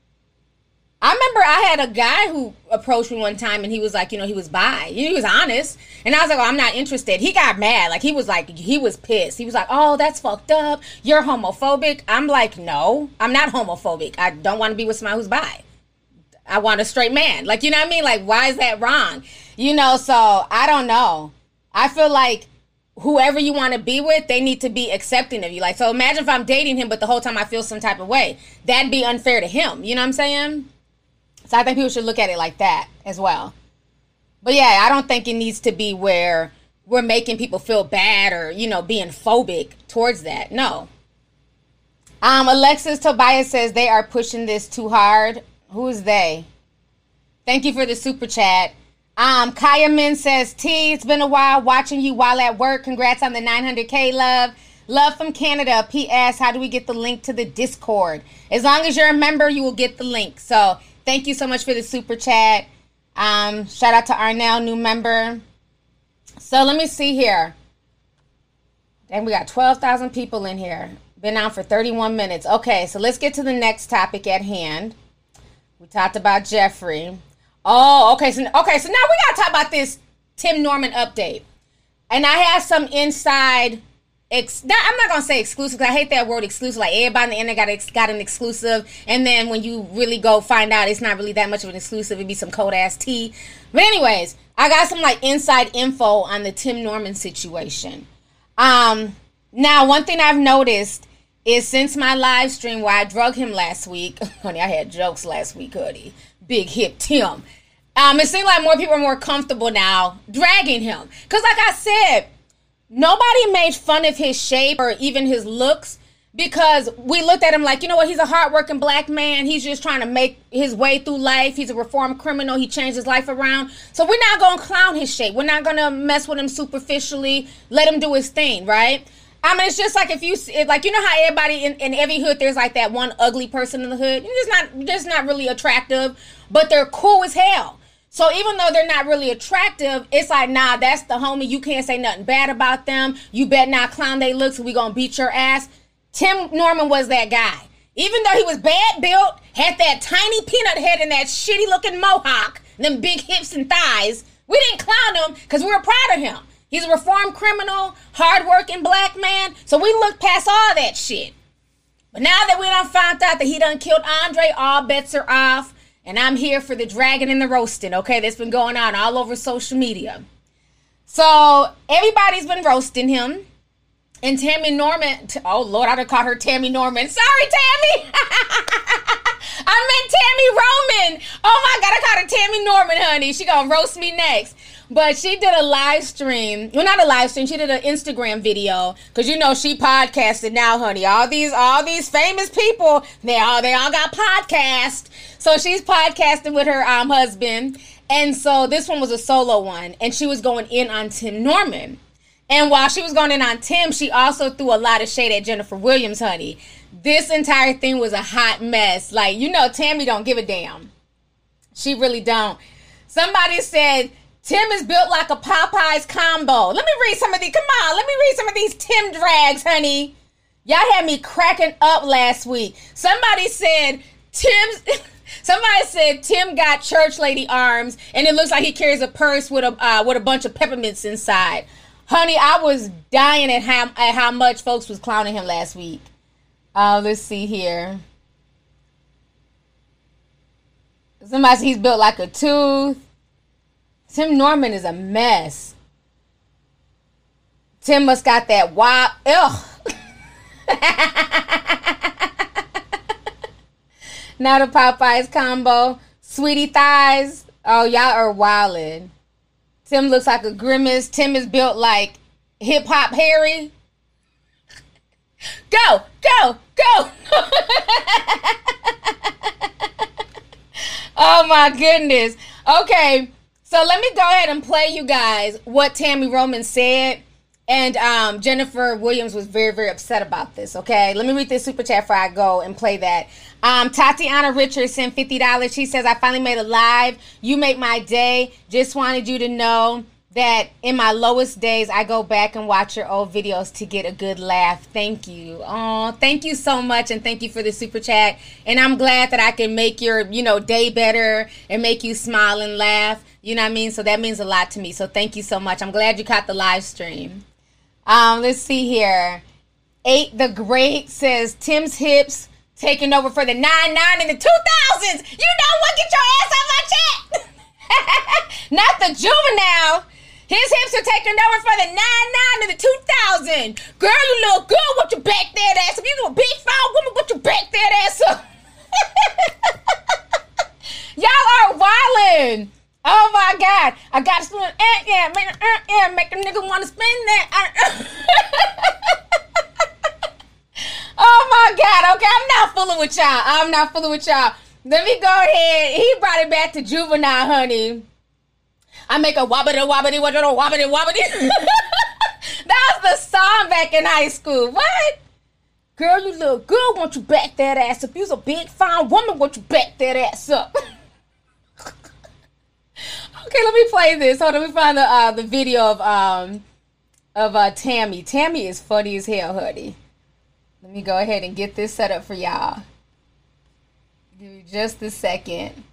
I remember I had a guy who approached me one time and he was like, you know, he was bi. He was honest. And I was like, oh, I'm not interested. He got mad. Like, he was like, he was pissed. He was like, oh, that's fucked up. You're homophobic. I'm like, no, I'm not homophobic. I don't want to be with somebody who's bi. I want a straight man. Like, you know what I mean? Like, why is that wrong? You know, so I don't know. I feel like whoever you want to be with, they need to be accepting of you. Like, so imagine if I'm dating him, but the whole time I feel some type of way. That'd be unfair to him. You know what I'm saying? So I think people should look at it like that as well. But yeah, I don't think it needs to be where we're making people feel bad or, you know, being phobic towards that. No. Um, Alexis Tobias says they are pushing this too hard. Who is they? Thank you for the super chat. Um, Kaya Min says, T, it's been a while watching you while at work. Congrats on the nine hundred K, love. Love from Canada. P S. How do we get the link to the Discord? As long as you're a member, you will get the link. So thank you so much for the super chat. Um, shout out to Arnell, new member. So let me see here. And we got twelve thousand people in here. Been on for thirty-one minutes. Okay, so let's get to the next topic at hand. We talked about Jeffrey. Oh, okay. So okay, so now we gotta talk about this Tim Norman update. And I have some inside. Ex- I'm not gonna say exclusive because I hate that word exclusive. Like everybody on the internet got ex- got an exclusive, and then when you really go find out, it's not really that much of an exclusive. It'd be some cold ass tea. But anyways, I got some like inside info on the Tim Norman situation. Um, now one thing I've noticed is since my live stream where I drug him last week, honey, I had jokes last week, honey. Big hip Tim. Um, it seems like more people are more comfortable now dragging him. Because like I said, nobody made fun of his shape or even his looks because we looked at him like, you know what, he's a hardworking black man. He's just trying to make his way through life. He's a reformed criminal. He changed his life around. So we're not going to clown his shape. We're not going to mess with him superficially. Let him do his thing, right? I mean, it's just like if you, if, like, you know how everybody in, in every hood, there's like that one ugly person in the hood. It's not, just not really attractive, but they're cool as hell. So even though they're not really attractive, it's like, nah, that's the homie. You can't say nothing bad about them. You better not clown they looks, or we gonna beat your ass. Tim Norman was that guy. Even though he was bad built, had that tiny peanut head and that shitty looking mohawk, them big hips and thighs, we didn't clown him because we were proud of him. He's a reformed criminal, hardworking black man. So we looked past all that shit. But now that we done found out that he done killed Andre, all bets are off. And I'm here for the dragging and the roasting, okay? That's been going on all over social media. So everybody's been roasting him. And Tammy Norman, oh Lord, I done called her Tammy Norman. Sorry, Tammy. I meant Tammy Roman. Oh my God, I called her Tammy Norman, honey. She gonna roast me next. But she did a live stream. Well, not a live stream. She did an Instagram video. Because, you know, she podcasted now, honey. All these all these famous people, they all, they all got podcasts. So she's podcasting with her um, husband. And so this one was a solo one. And she was going in on Tim Norman. And while she was going in on Tim, she also threw a lot of shade at Jennifer Williams, honey. This entire thing was a hot mess. Like, you know, Tammy don't give a damn. She really don't. Somebody said, Tim is built like a Popeyes combo. Let me read some of these. Come on, let me read some of these Tim drags, honey. Y'all had me cracking up last week. Somebody said, Tim's... Somebody said Tim got church lady arms, and it looks like he carries a purse with a uh, with a bunch of peppermints inside. Honey, I was dying at how at how much folks was clowning him last week. Uh, let's see here. Somebody said he's built like a tooth. Tim Norman is a mess. Tim must got that wild. Ugh. Not a Popeyes combo. Sweetie thighs. Oh, y'all are wildin'. Tim looks like a grimace. Tim is built like hip hop Harry. Go, go, go. Oh my goodness. Okay, so let me go ahead and play you guys what Tami Roman said. And um, Jennifer Williams was very, very upset about this, okay? Let me read this super chat before I go and play that. Um, Tatiana Richards sent fifty dollars. She says, I finally made a live. You make my day. Just wanted you to know that in my lowest days, I go back and watch your old videos to get a good laugh. Thank you. Oh, thank you so much, and thank you for the super chat. And I'm glad that I can make your, you know, day better and make you smile and laugh. You know what I mean? So that means a lot to me. So thank you so much. I'm glad you caught the live stream. Um, let's see here. Eight the Great says Tim's hips taking over for the nine nine in the two thousands. You know what? Get your ass on my chat. Not the juvenile. His hips are taking over for the nine nine in the two thousand. Girl, you look good with your back that ass up. You a big fine woman with your back that ass up. Y'all are wildin'. Oh my God! I gotta spend uh, yeah, make uh, yeah, make a nigga wanna spend that. Uh, oh my God! Okay, I'm not fooling with y'all. I'm not fooling with y'all. Let me go ahead. He brought it back to juvenile, honey. I make a wobbity wobbity wobbity wobbity wobbity. That was the song back in high school. What? Girl, you look good. Want you back that ass up? You's a big fine woman. Want you back that ass up? Okay, let me play this. Hold on, let me find the uh, the video of um of uh Tami. Tami is funny as hell, honey. Let me go ahead and get this set up for y'all. Give me just a second.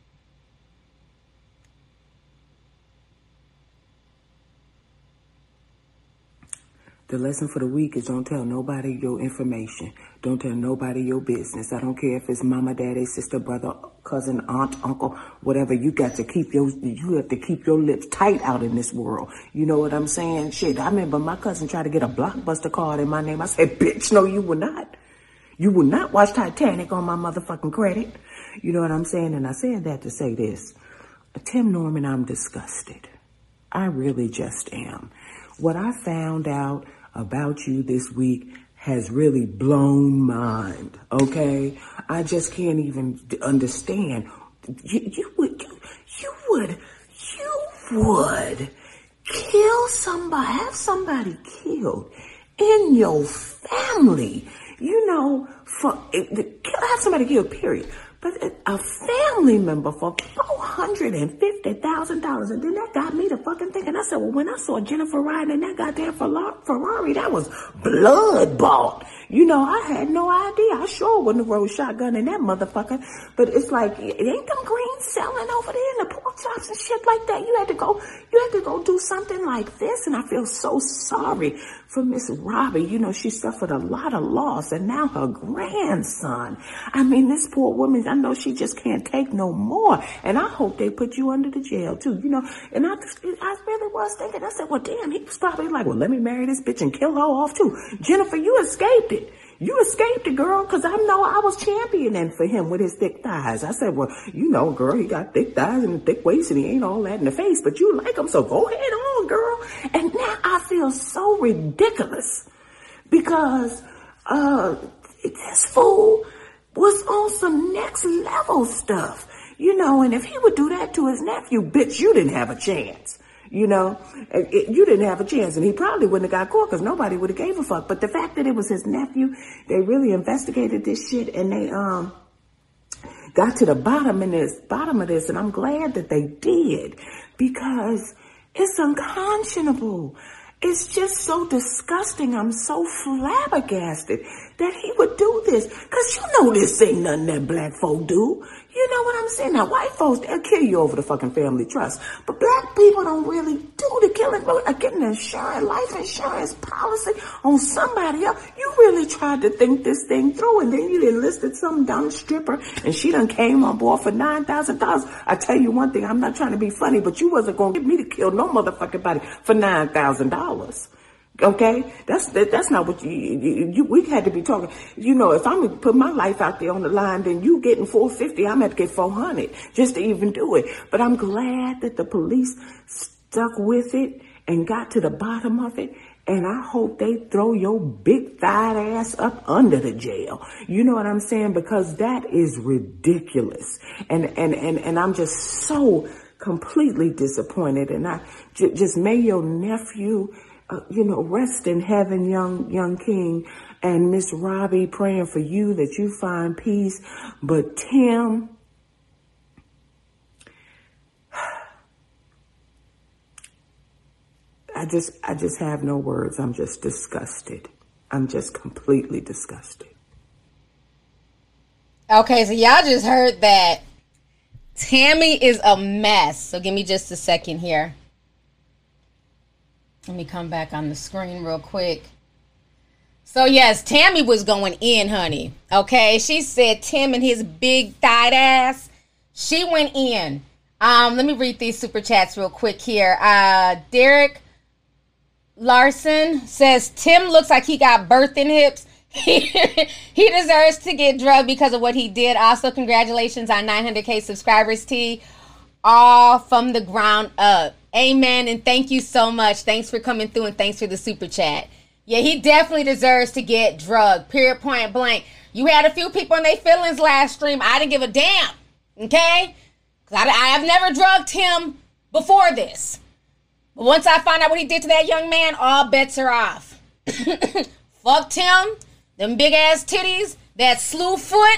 The lesson for the week is don't tell nobody your information. Don't tell nobody your business. I don't care if it's mama, daddy, sister, brother, cousin, aunt, uncle, whatever. You got to keep your, you have to keep your lips tight out in this world. You know what I'm saying? Shit, I remember my cousin tried to get a Blockbuster card in my name. I said, bitch, no, you will not. You will not watch Titanic on my motherfucking credit. You know what I'm saying? And I said that to say this. Tim Norman, I'm disgusted. I really just am. What I found out about you this week has really blown my mind, okay? I just can't even understand. You, you would, you, you would, you would kill somebody, have somebody killed in your family, you know, for, have somebody killed, period. But a family member for four hundred fifty thousand dollars. And then that got me to fucking thinking. I said, well, when I saw Jennifer riding in that goddamn Ferrari, that was blood bought. You know, I had no idea. I sure wouldn't have rolled shotgun in that motherfucker. But it's like, ain't them greens selling over there in the pork chops and shit like that? You had to go, you had to go do something like this. And I feel so sorry for Miss Robbie. You know, she suffered a lot of loss. And now her grandson. I mean, this poor woman, I know she just can't take no more. And I hope they put you under the jail too, you know. And I, I really was thinking, I said, well, damn, he was probably like, well, let me marry this bitch and kill her off too. Jennifer, you escaped it. You escaped it, girl, because I know I was championing for him with his thick thighs. I said, well, you know, girl, he got thick thighs and a thick waist and he ain't all that in the face, but you like him, so go ahead on, girl. And now I feel so ridiculous because uh, this fool was on some next level stuff, you know, and if he would do that to his nephew, bitch, you didn't have a chance. You know, it, you didn't have a chance, and he probably wouldn't have got caught because nobody would have gave a fuck. But the fact that it was his nephew, they really investigated this shit, and they um got to the bottom of this, bottom of this, and I'm glad that they did because it's unconscionable. It's just so disgusting. I'm so flabbergasted that he would do this. Because you know this ain't nothing that black folk do. You know what I'm saying? Now, white folks, they'll kill you over the fucking family trust. But black people don't really do the killing. But getting insurance, life insurance policy on somebody else. You really tried to think this thing through. And then you enlisted some dumb stripper. And she done came on board for nine thousand dollars. I tell you one thing, I'm not trying to be funny, but you wasn't going to get me to kill no motherfucking body for nine thousand dollars. Okay, that's that, that's not what you, you, you. We had to be talking. You know, if I'm gonna put my life out there on the line, then you getting four fifty. I'm gonna get four hundred just to even do it. But I'm glad that the police stuck with it and got to the bottom of it. And I hope they throw your big thigh ass up under the jail. You know what I'm saying? Because that is ridiculous. And, and, and, and I'm just so completely disappointed. And I j- just may your nephew, uh, you know, rest in heaven, young, young king. And Miss Robbie, praying for you that you find peace. But Tim, I just, I just have no words. I'm just disgusted. I'm just completely disgusted. Okay, so y'all just heard that Tammy is a mess. So give me just a second here. Let me come back on the screen real quick. So yes, Tammy was going in, honey. Okay, she said Tim and his big thigh ass. She went in. Um, let me read these super chats real quick here. Uh, Derek Larson says Tim looks like he got birthing hips. He deserves to get drugged because of what he did. Also, congratulations on nine hundred K subscribers, T. All from the ground up. Amen. And thank you so much. Thanks for coming through and thanks for the super chat. Yeah, he definitely deserves to get drugged. Period, point blank. You had a few people in their feelings last stream. I didn't give a damn. Okay? Because I, I have never drugged him before this. But once I find out what he did to that young man, all bets are off. Fucked him. Them big ass titties. That slew foot.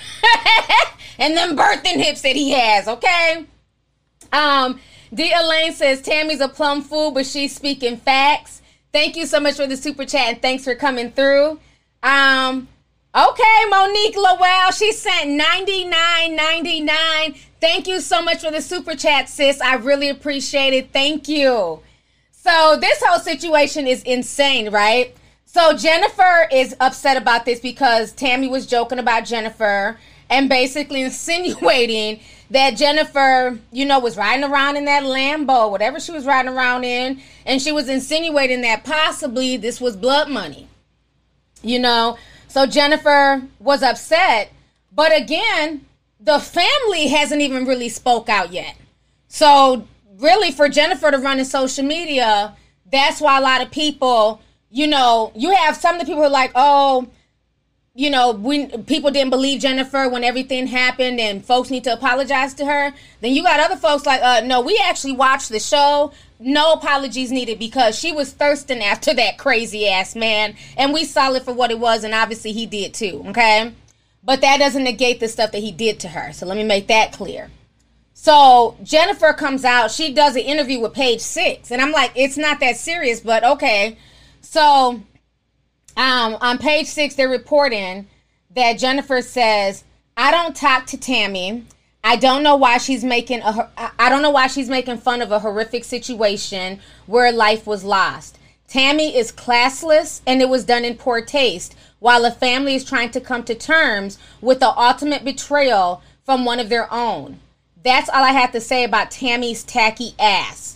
And them birthing hips that he has. Okay? Um, D. Elaine says Tammy's a plum fool, but she's speaking facts. Thank you so much for the super chat and thanks for coming through. Um, okay, Monique Lowell, she sent ninety-nine ninety-nine. Thank you so much for the super chat, sis. I really appreciate it. Thank you. So this whole situation is insane, right? So Jennifer is upset about this because Tammy was joking about Jennifer and basically insinuating that Jennifer, you know, was riding around in that Lambo, whatever she was riding around in, and she was insinuating that possibly this was blood money, you know. So Jennifer was upset, but again, the family hasn't even really spoke out yet. So really for Jennifer to run in social media, that's why a lot of people, you know, you have some of the people who are like, oh, you know, when people didn't believe Jennifer when everything happened and folks need to apologize to her. Then you got other folks like, uh, no, we actually watched the show. No apologies needed because she was thirsting after that crazy ass man. And we saw it for what it was. And obviously he did too. Okay. But that doesn't negate the stuff that he did to her. So let me make that clear. So Jennifer comes out. She does an interview with Page Six. And I'm like, it's not that serious, but okay. So Um, on Page Six, they're reporting that Jennifer says, I don't talk to Tammy. I don't know why she's making a, I don't know why she's making fun of a horrific situation where life was lost. Tammy is classless and it was done in poor taste while the family is trying to come to terms with the ultimate betrayal from one of their own. That's all I have to say about Tammy's tacky ass.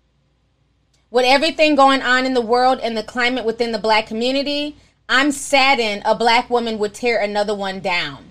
With everything going on in the world and the climate within the black community, I'm saddened a black woman would tear another one down.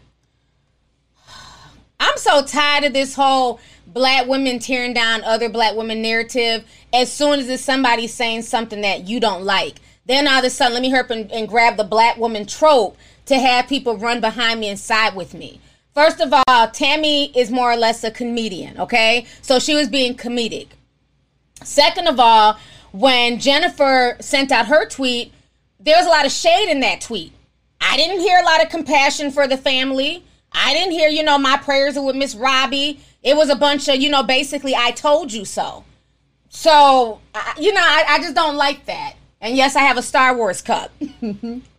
I'm so tired of this whole black women tearing down other black women narrative. As soon as it's somebody saying something that you don't like, then all of a sudden, let me hurry up and, and grab the black woman trope to have people run behind me and side with me. First of all, Tammy is more or less a comedian, okay? So she was being comedic. Second of all, when Jennifer sent out her tweet, there was a lot of shade in that tweet. I didn't hear a lot of compassion for the family. I didn't hear, you know, my prayers are with Miss Robbie. It was a bunch of, you know, basically, I told you so. So, I, you know, I, I just don't like that. And yes, I have a Star Wars cup. I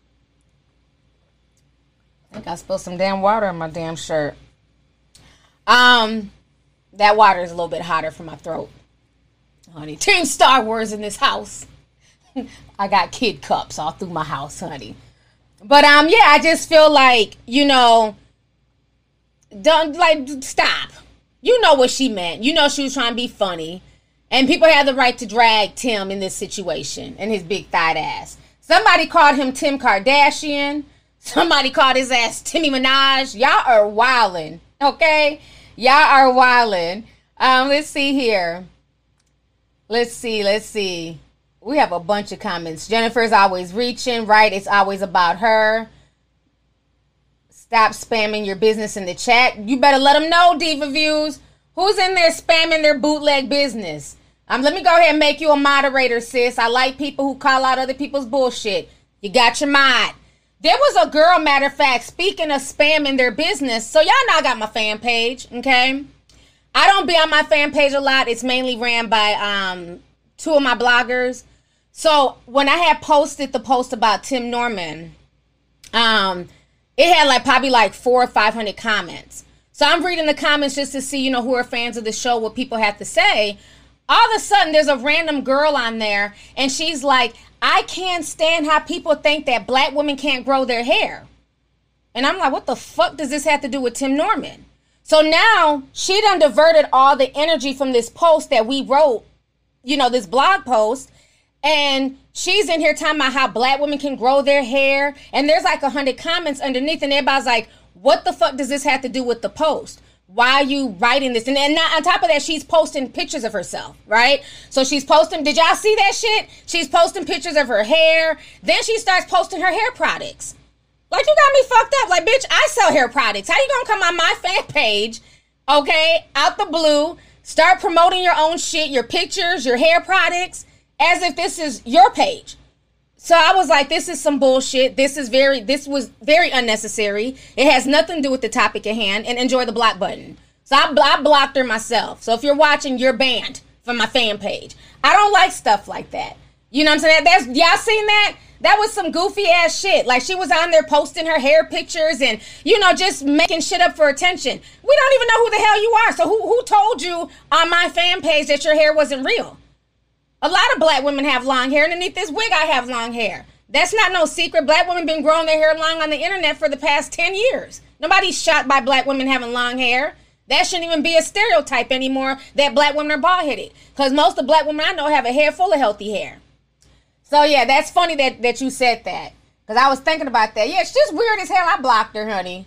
think I spilled some damn water on my damn shirt. Um, that water is a little bit hotter for my throat. Honey, Team Star Wars in this house. I got kid cups all through my house, honey. But um, yeah, I just feel like, you know, don't like stop. You know what she meant. You know she was trying to be funny, and people have the right to drag Tim in this situation and his big thigh ass. Somebody called him Tim Kardashian. Somebody called his ass Timmy Minaj. Y'all are wildin', okay? Y'all are wildin'. Um, let's see here. Let's see, let's see. we have a bunch of comments. Jennifer's always reaching, right? It's always about her. Stop spamming your business in the chat. You better let them know, Diva Views. Who's in there spamming their bootleg business? Um, let me go ahead and make you a moderator, sis. I like people who call out other people's bullshit. You got your mod. There was a girl, matter of fact, speaking of spamming their business. So y'all know I got my fan page, okay? I don't be on my fan page a lot. It's mainly ran by um, two of my bloggers. So when I had posted the post about Tim Norman, um, it had like probably like four or five hundred comments. So I'm reading the comments just to see, you know, who are fans of the show, what people have to say. All of a sudden, there's a random girl on there, and she's like, I can't stand how people think that black women can't grow their hair. And I'm like, what the fuck does this have to do with Tim Norman? So now she done diverted all the energy from this post that we wrote, you know, this blog post. And she's in here talking about how black women can grow their hair. And there's like a hundred comments underneath. And everybody's like, what the fuck does this have to do with the post? Why are you writing this? And then on top of that, she's posting pictures of herself, right? So she's posting, did y'all see that shit? She's posting pictures of her hair. Then she starts posting her hair products. Like, you got me fucked up. Like, bitch, I sell hair products. How you gonna come on my fan page, okay, out the blue, start promoting your own shit, your pictures, your hair products, as if this is your page? So I was like, this is some bullshit. This is very, this was very unnecessary. It has nothing to do with the topic at hand, and enjoy the block button. So I, I blocked her myself. So if you're watching, you're banned from my fan page. I don't like stuff like that. You know what I'm saying? That's, y'all seen that? That was some goofy ass shit. Like, she was on there posting her hair pictures and, you know, just making shit up for attention. We don't even know who the hell you are. So who, who told you on my fan page that your hair wasn't real? A lot of black women have long hair. Underneath this wig, I have long hair. That's not no secret. Black women been growing their hair long on the internet for the past ten years. Nobody's shocked by black women having long hair. That shouldn't even be a stereotype anymore that black women are bald-headed. Because most of the black women I know have a hair full of healthy hair. So, yeah, that's funny that, that you said that. Because I was thinking about that. Yeah, it's just weird as hell. I blocked her, honey.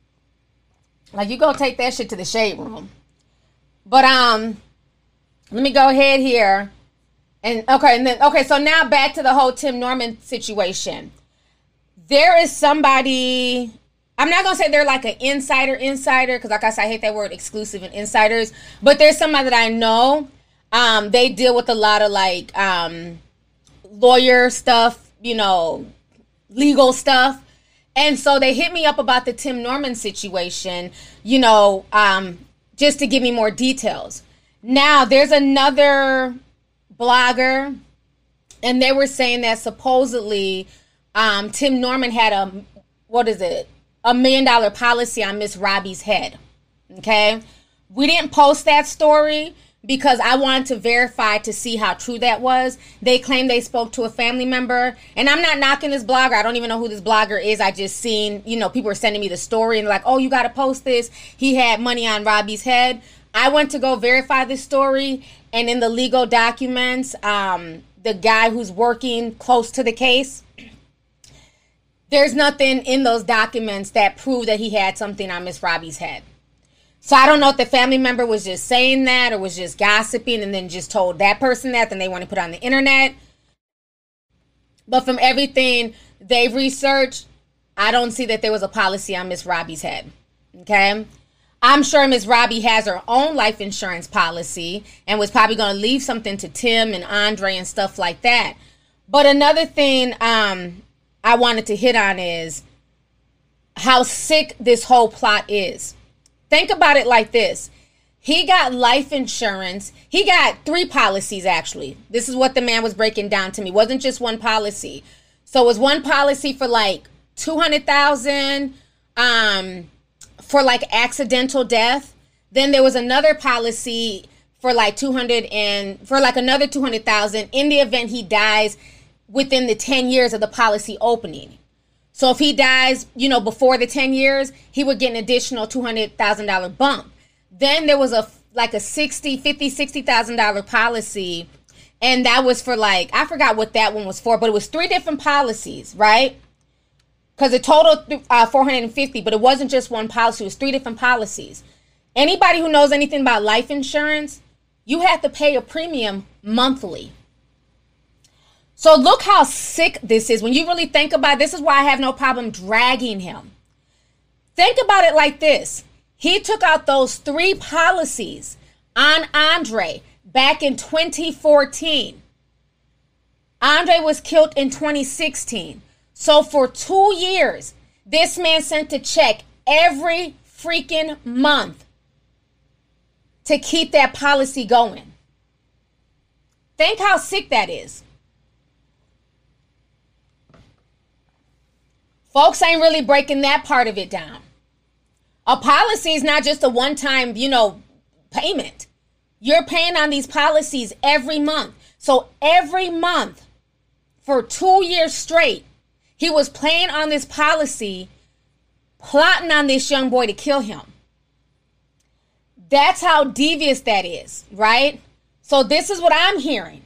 Like, you go take that shit to the shade room. But, um, let me go ahead here. And okay, and then okay, so now back to the whole Tim Norman situation. There is somebody, I'm not gonna say they're like an insider insider, because like I said, I hate that word exclusive and insiders, but there's somebody that I know. Um, they deal with a lot of like um lawyer stuff, you know, legal stuff. And so they hit me up about the Tim Norman situation, you know, um, just to give me more details. Now there's another blogger, and they were saying that supposedly um, Tim Norman had a, what is it, a million dollar policy on Miss Robbie's head. Okay, we didn't post that story because I wanted to verify to see how true that was. They claimed they spoke to a family member, and I'm not knocking this blogger. I don't even know who this blogger is. I just seen, you know, people were sending me the story and like, oh, you got to post this. He had money on Robbie's head. I went to go verify this story, and in the legal documents, um, the guy who's working close to the case, there's nothing in those documents that prove that he had something on Miss Robbie's head. So I don't know if the family member was just saying that or was just gossiping and then just told that person that, then they want to put it on the internet. But from everything they've researched, I don't see that there was a policy on Miss Robbie's head. Okay? I'm sure Miss Robbie has her own life insurance policy and was probably going to leave something to Tim and Andre and stuff like that. But another thing um, I wanted to hit on is how sick this whole plot is. Think about it like this. He got life insurance. He got three policies, actually. This is what the man was breaking down to me. It wasn't just one policy. So it was one policy for like two hundred thousand dollars, um, for like accidental death. Then there was another policy for like two hundred and for like another two hundred thousand in the event he dies within the ten years of the policy opening. So if he dies, you know, before the ten years, he would get an additional two hundred thousand dollars bump. Then there was a like a sixty, fifty, sixty thousand dollars policy, and that was for like, I forgot what that one was for, but it was three different policies, right? Because it totaled uh, four hundred fifty, but it wasn't just one policy. It was three different policies. Anybody who knows anything about life insurance, you have to pay a premium monthly. So look how sick this is. When you really think about it, this is why I have no problem dragging him. Think about it like this. He took out those three policies on Andre back in twenty fourteen. Andre was killed in twenty sixteen. So for two years, this man sent a check every freaking month to keep that policy going. Think how sick that is. Folks ain't really breaking that part of it down. A policy is not just a one-time, you know, payment. You're paying on these policies every month. So every month for two years straight, he was playing on this policy, plotting on this young boy to kill him. That's how devious that is, right? So this is what I'm hearing.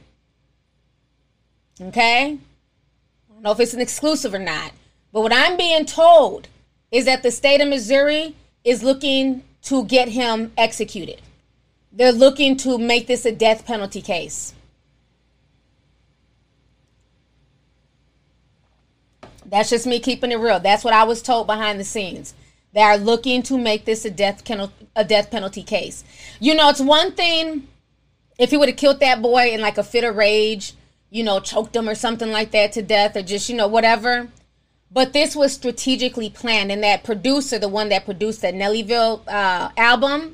Okay? I don't know if it's an exclusive or not, but what I'm being told is that the state of Missouri is looking to get him executed. They're looking to make this a death penalty case. That's just me keeping it real. That's what I was told behind the scenes. They are looking to make this a death a death penalty case. You know, it's one thing if he would have killed that boy in like a fit of rage, you know, choked him or something like that to death, or just, you know, whatever. But this was strategically planned. And that producer, the one that produced that Nellyville uh, album,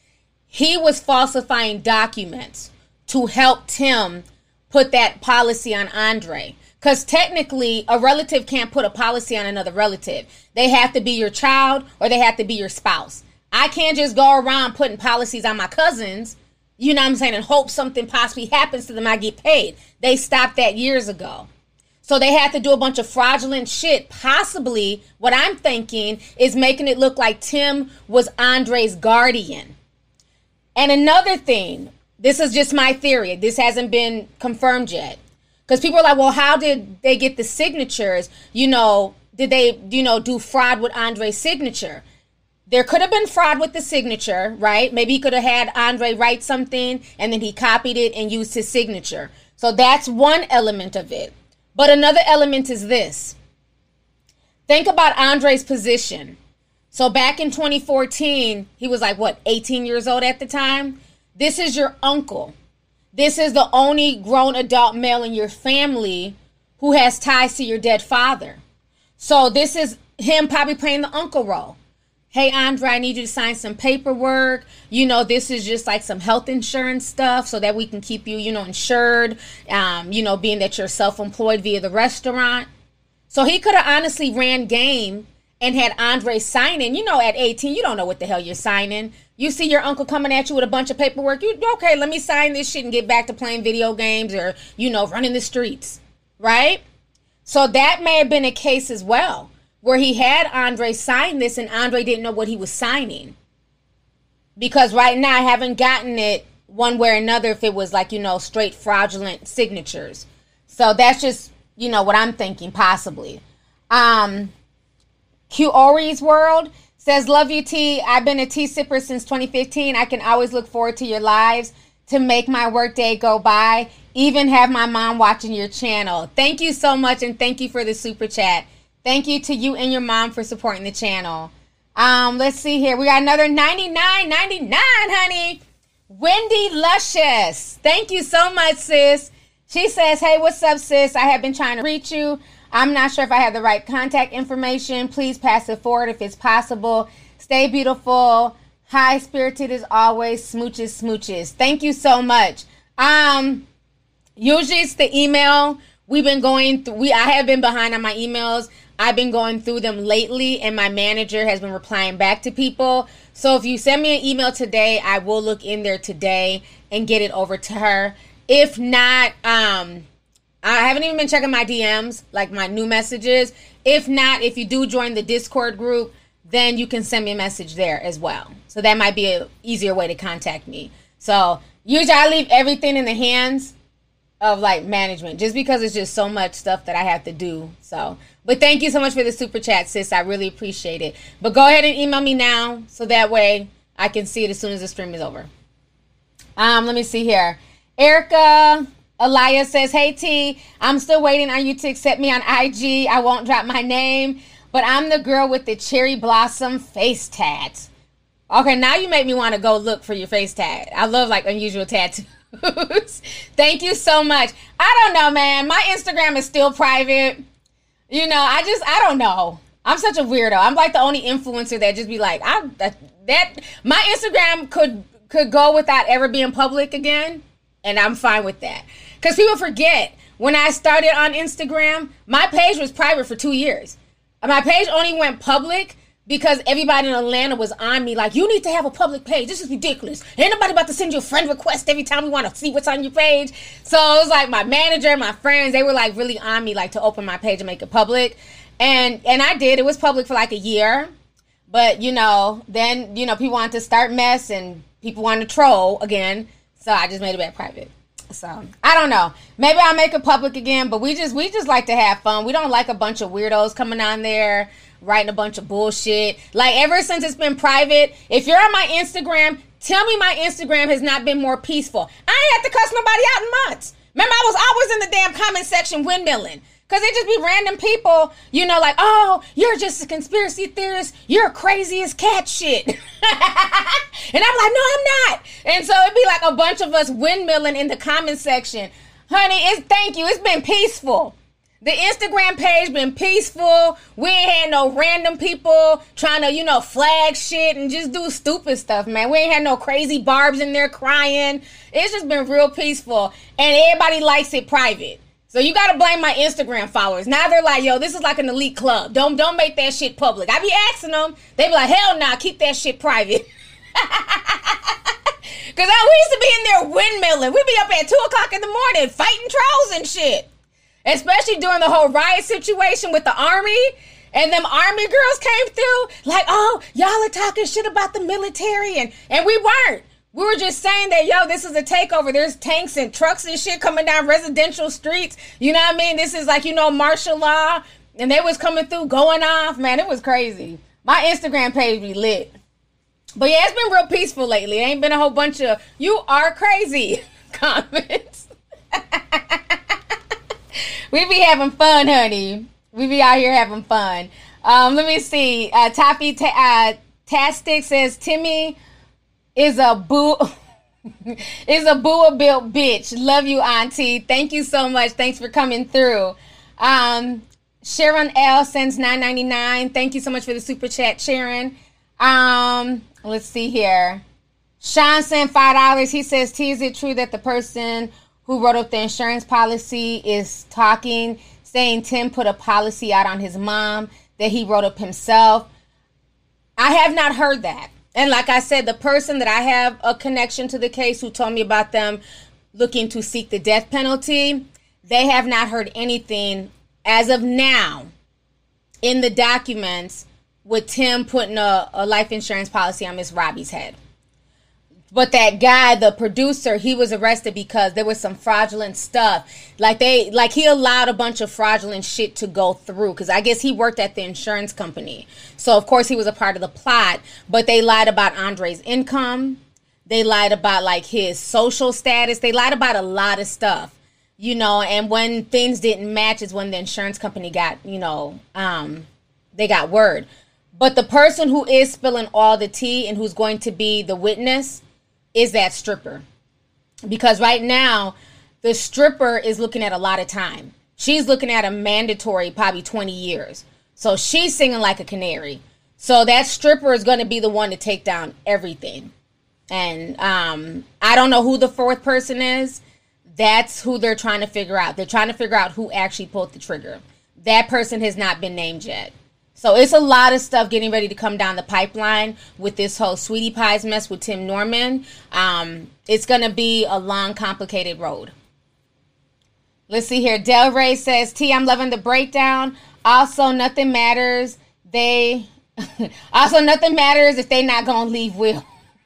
he was falsifying documents to help Tim put that policy on Andre. Because technically, a relative can't put a policy on another relative. They have to be your child or they have to be your spouse. I can't just go around putting policies on my cousins, you know what I'm saying, and hope something possibly happens to them, I get paid. They stopped that years ago. So they had to do a bunch of fraudulent shit. Possibly, what I'm thinking is making it look like Tim was Andre's guardian. And another thing, this is just my theory. This hasn't been confirmed yet. Because people are like, well, how did they get the signatures? You know, did they, you know, do fraud with Andre's signature? There could have been fraud with the signature, right? Maybe he could have had Andre write something and then he copied it and used his signature. So that's one element of it. But another element is this. Think about Andre's position. So back in twenty fourteen, he was like, what, eighteen years old at the time? This is your uncle. This is the only grown adult male in your family who has ties to your dead father. So this is him probably playing the uncle role. Hey, Andre, I need you to sign some paperwork. You know, this is just like some health insurance stuff so that we can keep you, you know, insured, um, you know, being that you're self-employed via the restaurant. So he could have honestly ran game and had Andre signing. You know, at eighteen, you don't know what the hell you're signing. You see your uncle coming at you with a bunch of paperwork. You, okay, let me sign this shit and get back to playing video games or, you know, running the streets, right? So that may have been a case as well, where he had Andre sign this and Andre didn't know what he was signing. Because right now I haven't gotten it one way or another if it was like, you know, straight fraudulent signatures. So that's just, you know, what I'm thinking possibly. Um, Q Ori's World says, love you, T. I've been a tea sipper since twenty fifteen. I can always look forward to your lives to make my workday go by. Even have my mom watching your channel. Thank you so much, and thank you for the super chat. Thank you to you and your mom for supporting the channel. Um, let's see here. We got another ninety-nine ninety-nine, honey. Wendy Luscious. Thank you so much, sis. She says, hey, what's up, sis? I have been trying to reach you. I'm not sure if I have the right contact information. Please pass it forward if it's possible. Stay beautiful. High-spirited as always. Smooches, smooches. Thank you so much. Um, usually it's the email. We've been going through, we, I have been behind on my emails. I've been going through them lately, and my manager has been replying back to people. So if you send me an email today, I will look in there today and get it over to her. If not, um, I haven't even been checking my D Ms, like my new messages. If not, if you do join the Discord group, then you can send me a message there as well. So that might be an easier way to contact me. So usually I leave everything in the hands of like management, just because it's just so much stuff that I have to do. So, but thank you so much for the super chat, sis. I really appreciate it. But go ahead and email me now, so that way I can see it as soon as the stream is over. Um, let me see here. Erica Aliyah says, hey, T, I'm still waiting on you to accept me on I G. I won't drop my name, but I'm the girl with the cherry blossom face tat. Okay, now you make me want to go look for your face tat. I love, like, unusual tattoos. Thank you so much. I don't know, man. My Instagram is still private. You know, I just, I don't know. I'm such a weirdo. I'm like the only influencer that just be like, I that, that my Instagram could could go without ever being public again, and I'm fine with that. Because people forget, when I started on Instagram, my page was private for two years. My page only went public because everybody in Atlanta was on me like, you need to have a public page. This is ridiculous. Ain't nobody about to send you a friend request every time we want to see what's on your page. So it was like my manager, my friends, they were like really on me like to open my page and make it public. And and I did. It was public for like a year. But, you know, then, you know, people wanted to start mess and people wanted to troll again. So I just made it back private. So I don't know. Maybe I'll make it public again. But we just we just like to have fun. We don't like a bunch of weirdos coming on there writing a bunch of bullshit. Like, ever since it's been private, if you're on my Instagram, tell me my Instagram has not been more peaceful. I ain't had to cuss nobody out in months. Remember, I was always in the damn comment section windmilling. Because it just be random people, you know, like, oh, you're just a conspiracy theorist. You're crazy as cat shit. And I'm like, no, I'm not. And so it'd be like a bunch of us windmilling in the comment section. Honey, it's thank you. It's been peaceful. The Instagram page been peaceful. We ain't had no random people trying to, you know, flag shit and just do stupid stuff, man. We ain't had no crazy barbs in there crying. It's just been real peaceful. And everybody likes it private. So you got to blame my Instagram followers. Now they're like, yo, this is like an elite club. Don't don't make that shit public. I be asking them. They be like, hell nah, keep that shit private. Because we used to be in there windmilling. We'd be up at two o'clock in the morning fighting trolls and shit. Especially during the whole riot situation with the army. And them army girls came through like, oh, y'all are talking shit about the military. And, and we weren't. We were just saying that, yo, this is a takeover. There's tanks and trucks and shit coming down residential streets. You know what I mean? This is like, you know, martial law. And they was coming through, going off. Man, it was crazy. My Instagram page be lit. But yeah, it's been real peaceful lately. It ain't been a whole bunch of, you are crazy comments. We be having fun, honey. We be out here having fun. Um, let me see. Uh, Toppy ta- uh, Tastic says, Timmy is a boo is a boo built bitch. Love you, Auntie. Thank you so much. Thanks for coming through. Um, Sharon L sends nine ninety-nine. Thank you so much for the super chat, Sharon. Um, let's see here. Sean sent five dollars. He says, T, is it true that the person who wrote up the insurance policy is talking, saying Tim put a policy out on his mom that he wrote up himself? I have not heard that. And like I said, the person that I have a connection to the case who told me about them looking to seek the death penalty, they have not heard anything as of now in the documents with Tim putting a, a life insurance policy on Miss Robbie's head. But that guy, the producer, he was arrested because there was some fraudulent stuff. Like they, like he allowed a bunch of fraudulent shit to go through. Because I guess he worked at the insurance company. So, of course, he was a part of the plot. But they lied about Andre's income. They lied about, like, his social status. They lied about a lot of stuff. You know, and when things didn't match is when the insurance company got, you know, um, they got word. But the person who is spilling all the tea and who's going to be the witness is that stripper. Because right now, the stripper is looking at a lot of time. She's looking at a mandatory probably twenty years. So she's singing like a canary. So that stripper is going to be the one to take down everything. And um, I don't know who the fourth person is. That's who they're trying to figure out. They're trying to figure out who actually pulled the trigger. That person has not been named yet. So it's a lot of stuff getting ready to come down the pipeline with this whole Sweetie Pies mess with Tim Norman. Um, it's going to be a long, complicated road. Let's see here. Del Rey says, T, I'm loving the breakdown. Also, nothing matters. They also nothing matters if they not going to leave Will.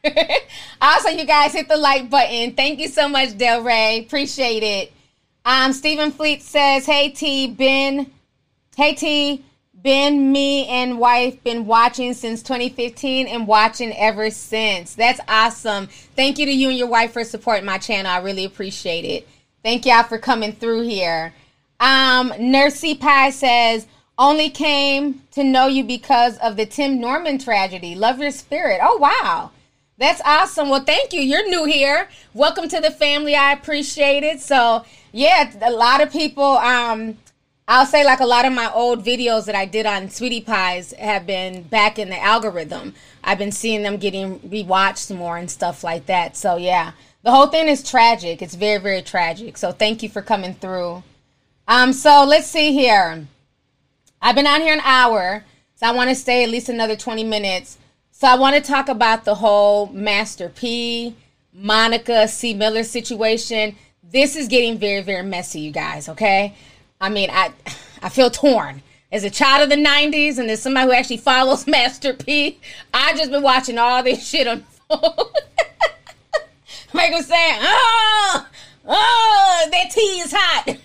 Also, you guys hit the like button. Thank you so much, Del Rey. Appreciate it. Um, Stephen Fleet says, hey, T, Ben. Hey, T. Been me and wife been watching since twenty fifteen and watching ever since. That's awesome. Thank you to you and your wife for supporting my channel. I really appreciate it. Thank y'all for coming through here. Um, Nursey Pie says, only came to know you because of the Tim Norman tragedy. Love your spirit. Oh, wow. That's awesome. Well, thank you. You're new here. Welcome to the family. I appreciate it. So, yeah, a lot of people, um, I'll say like a lot of my old videos that I did on Sweetie Pies have been back in the algorithm. I've been seeing them getting rewatched more and stuff like that. So, yeah, the whole thing is tragic. It's very, very tragic. So, thank you for coming through. Um, so, let's see here. I've been on here an hour, so I want to stay at least another twenty minutes. So I want to talk about the whole Master P, Monica C. Miller situation. This is getting very, very messy, you guys, okay? I mean, I I feel torn. As a child of the nineties and as somebody who actually follows Master P, I've just been watching all this shit unfold. Like I'm saying, oh, oh, that tea is hot.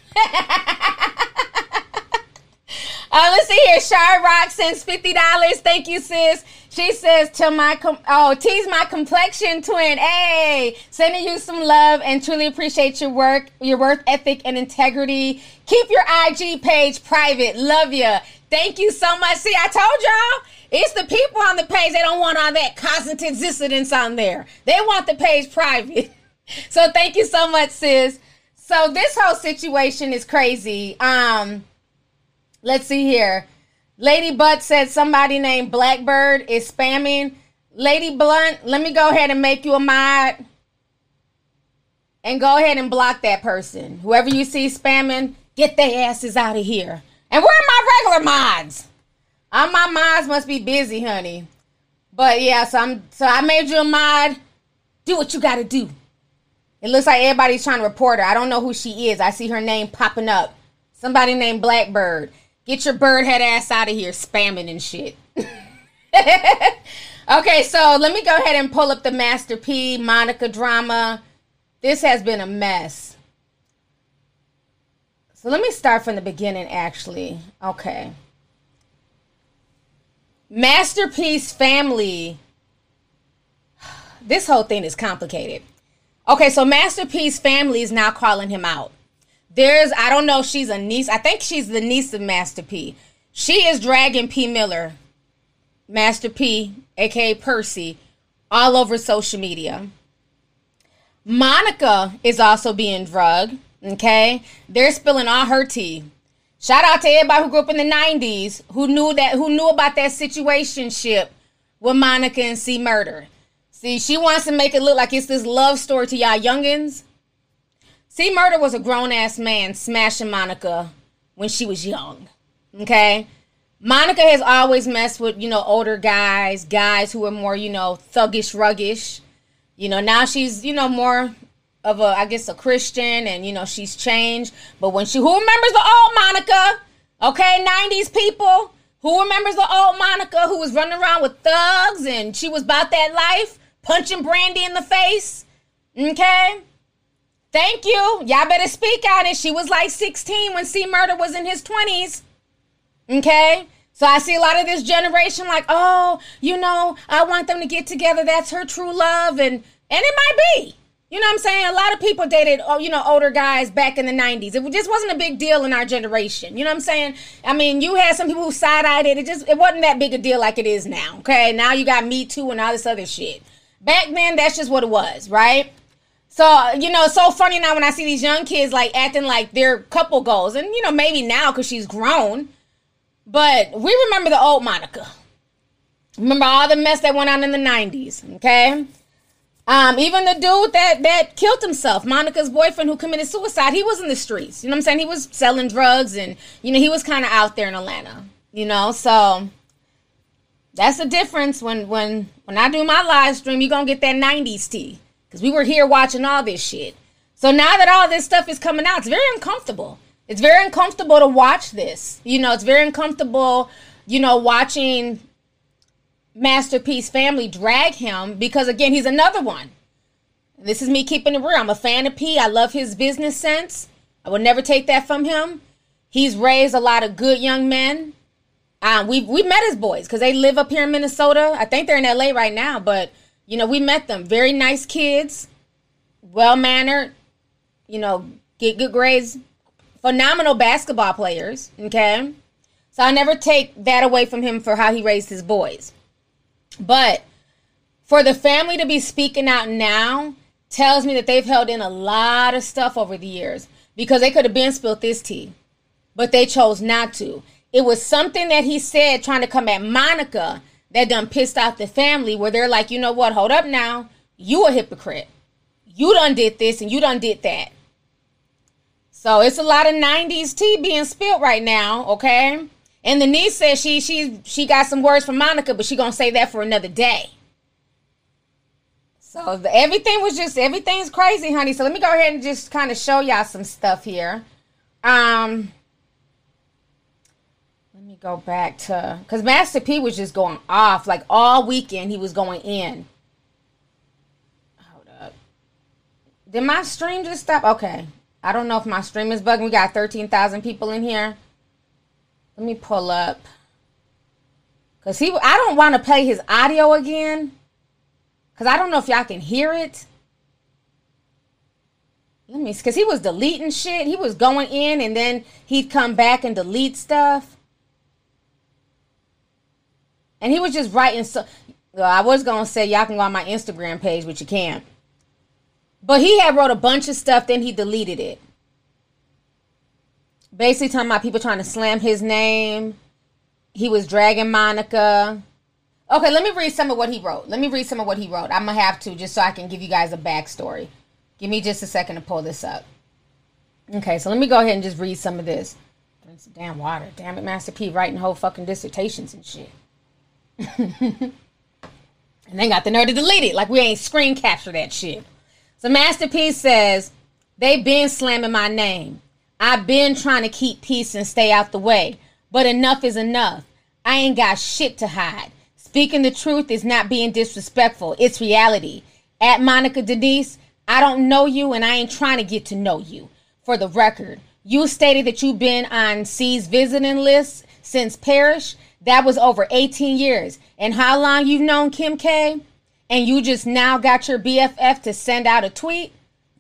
Uh, let's see here. Shire Rock sends fifty dollars. Thank you, sis. She says, to my, com- oh, T's my complexion twin. Hey, sending you some love and truly appreciate your work, your work ethic and integrity. Keep your I G page private. Love you. Thank you so much. See, I told y'all, it's the people on the page. They don't want all that cognitive dissonance on there. They want the page private. So thank you so much, sis. So this whole situation is crazy. Um... Let's see here. Lady Butt said somebody named Blackbird is spamming. Lady Blunt, let me go ahead and make you a mod. And go ahead and block that person. Whoever you see spamming, get their asses out of here. And where are my regular mods? All my mods must be busy, honey. But yeah, so, I'm, so I made you a mod. Do what you gotta do. It looks like everybody's trying to report her. I don't know who she is. I see her name popping up. Somebody named Blackbird. Get your bird head ass out of here spamming and shit. Okay, so let me go ahead and pull up the Master P, Monica drama. This has been a mess. So let me start from the beginning, actually. Okay. Master P's family. This whole thing is complicated. Okay, so Master P's family is now calling him out. There's, I don't know if she's a niece. I think she's the niece of Master P. She is dragging P. Miller, Master P, a k a. Percy, all over social media. Monica is also being drugged, okay? They're spilling all her tea. Shout out to everybody who grew up in the nineties who knew that, who knew about that situationship with Monica and C. Murder. See, she wants to make it look like it's this love story to y'all youngins. C. Murder was a grown-ass man smashing Monica when she was young, okay? Monica has always messed with, you know, older guys, guys who are more, you know, thuggish, ruggish. You know, now she's, you know, more of a, I guess, a Christian, and, you know, she's changed. But when she, who remembers the old Monica? Okay, nineties people. Who remembers the old Monica who was running around with thugs and she was about that life, punching Brandy in the face? Okay? Thank you. Y'all better speak on it. She was like sixteen when C. Murder was in his twenties. Okay? So I see a lot of this generation like, oh, you know, I want them to get together. That's her true love. And, and it might be. You know what I'm saying? A lot of people dated, oh, you know, older guys back in the nineties. It just wasn't a big deal in our generation. You know what I'm saying? I mean, you had some people who side-eyed it. It just, it wasn't that big a deal like it is now. Okay? Now you got Me Too and all this other shit. Back then, that's just what it was, right? So, you know, it's so funny now when I see these young kids, like, acting like they're couple goals. And, you know, maybe now because she's grown. But we remember the old Monica. Remember all the mess that went on in the nineties, okay? Um, even the dude that, that killed himself, Monica's boyfriend who committed suicide, he was in the streets. You know what I'm saying? He was selling drugs and, you know, he was kind of out there in Atlanta, you know? So that's the difference. When, when, when I do my live stream, you're going to get that nineties tea. Because we were here watching all this shit. So now that all this stuff is coming out, it's very uncomfortable. It's very uncomfortable to watch this. You know, it's very uncomfortable, you know, watching Master P's family drag him. Because, again, he's another one. This is me keeping it real. I'm a fan of P. I love his business sense. I would never take that from him. He's raised a lot of good young men. Um, we we met his boys because they live up here in Minnesota. I think they're in L A right now, but... You know, we met them. Very nice kids, well-mannered, you know, get good grades, phenomenal basketball players, okay? So I never take that away from him for how he raised his boys. But for the family to be speaking out now tells me that they've held in a lot of stuff over the years, because they could have been spilled this tea, but they chose not to. It was something that he said trying to come at Monica that done pissed off the family, where they're like, you know what, hold up now. You a hypocrite. You done did this and you done did that. So it's a lot of nineties tea being spilled right now, okay? And the niece says she she she got some words from Monica, but she gonna say that for another day. So the, everything was just, everything's crazy, honey. So let me go ahead and just kind of show y'all some stuff here. Um, let me go back to, because Master P was just going off. Like all weekend he was going in. Hold up. Did my stream just stop? Okay. I don't know if my stream is bugging. We got thirteen thousand people in here. Let me pull up. Because he, I don't want to play his audio again. Because I don't know if y'all can hear it. Let me, because he was deleting shit. He was going in and then he'd come back and delete stuff. And he was just writing. So, well, I was going to say y'all can go on my Instagram page, but you can't. But he had wrote a bunch of stuff, then he deleted it. Basically talking about people trying to slam his name. He was dragging Monica. Okay, let me read some of what he wrote. Let me read some of what he wrote. I'm going to have to, just so I can give you guys a backstory. Give me just a second to pull this up. Okay, so let me go ahead and just read some of this. Drink some damn water. Damn it, Master P writing whole fucking dissertations and shit. And they got the nerve to delete it. Like we ain't screen capture that shit. So Master P says, they been slamming my name. I've been trying to keep peace and stay out the way. But enough is enough. I ain't got shit to hide. Speaking the truth is not being disrespectful. It's reality. At Monica Denise, I don't know you and I ain't trying to get to know you. For the record, you stated that you've been on C's visiting list since Parish. That was over eighteen years. And how long you've known Kim K? And you just now got your B F F to send out a tweet?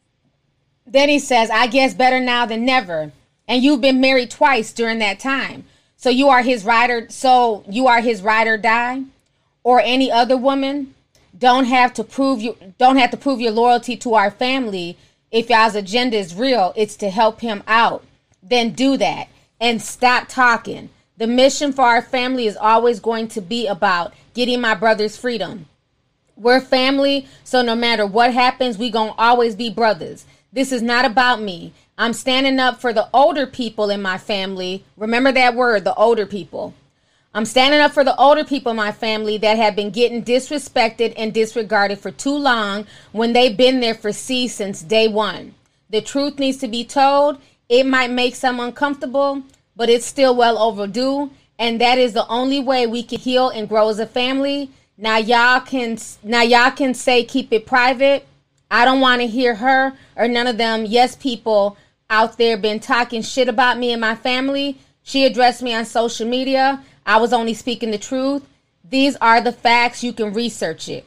Then he says, I guess better now than never. And you've been married twice during that time. So you are his ride or, so you are his ride or die? Or any other woman? Don't have to prove you don't have to prove your loyalty to our family. If y'all's agenda is real, it's to help him out. Then do that and stop talking. The mission for our family is always going to be about getting my brother's freedom. We're family, so no matter what happens, we gonna always be brothers. This is not about me. I'm standing up for the older people in my family. Remember that word, the older people. I'm standing up for the older people in my family that have been getting disrespected and disregarded for too long when they've been there for C since day one. The truth needs to be told. It might make some uncomfortable, but it's still well overdue. And that is the only way we can heal and grow as a family. Now y'all can, now y'all can say keep it private. I don't want to hear her or none of them yes people out there been talking shit about me and my family. She addressed me on social media. I was only speaking the truth. These are the facts. You can research it.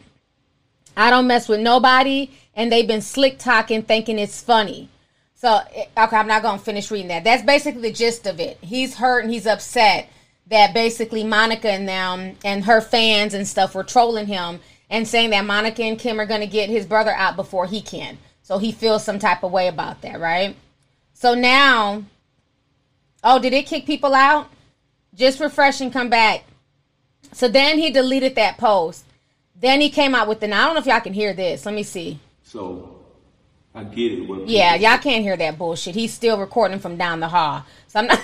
I don't mess with nobody. And they've been slick talking, thinking it's funny. So, okay, I'm not going to finish reading that. That's basically the gist of it. He's hurt and he's upset that basically Monica and them and her fans and stuff were trolling him and saying that Monica and Kim are going to get his brother out before he can. So he feels some type of way about that, right? So now, oh, did it kick people out? Just refresh and come back. So then he deleted that post. Then he came out with the, I don't know if y'all can hear this. Let me see. So I get it. When yeah, y'all can't hear that bullshit. He's still recording from down the hall. So I'm not,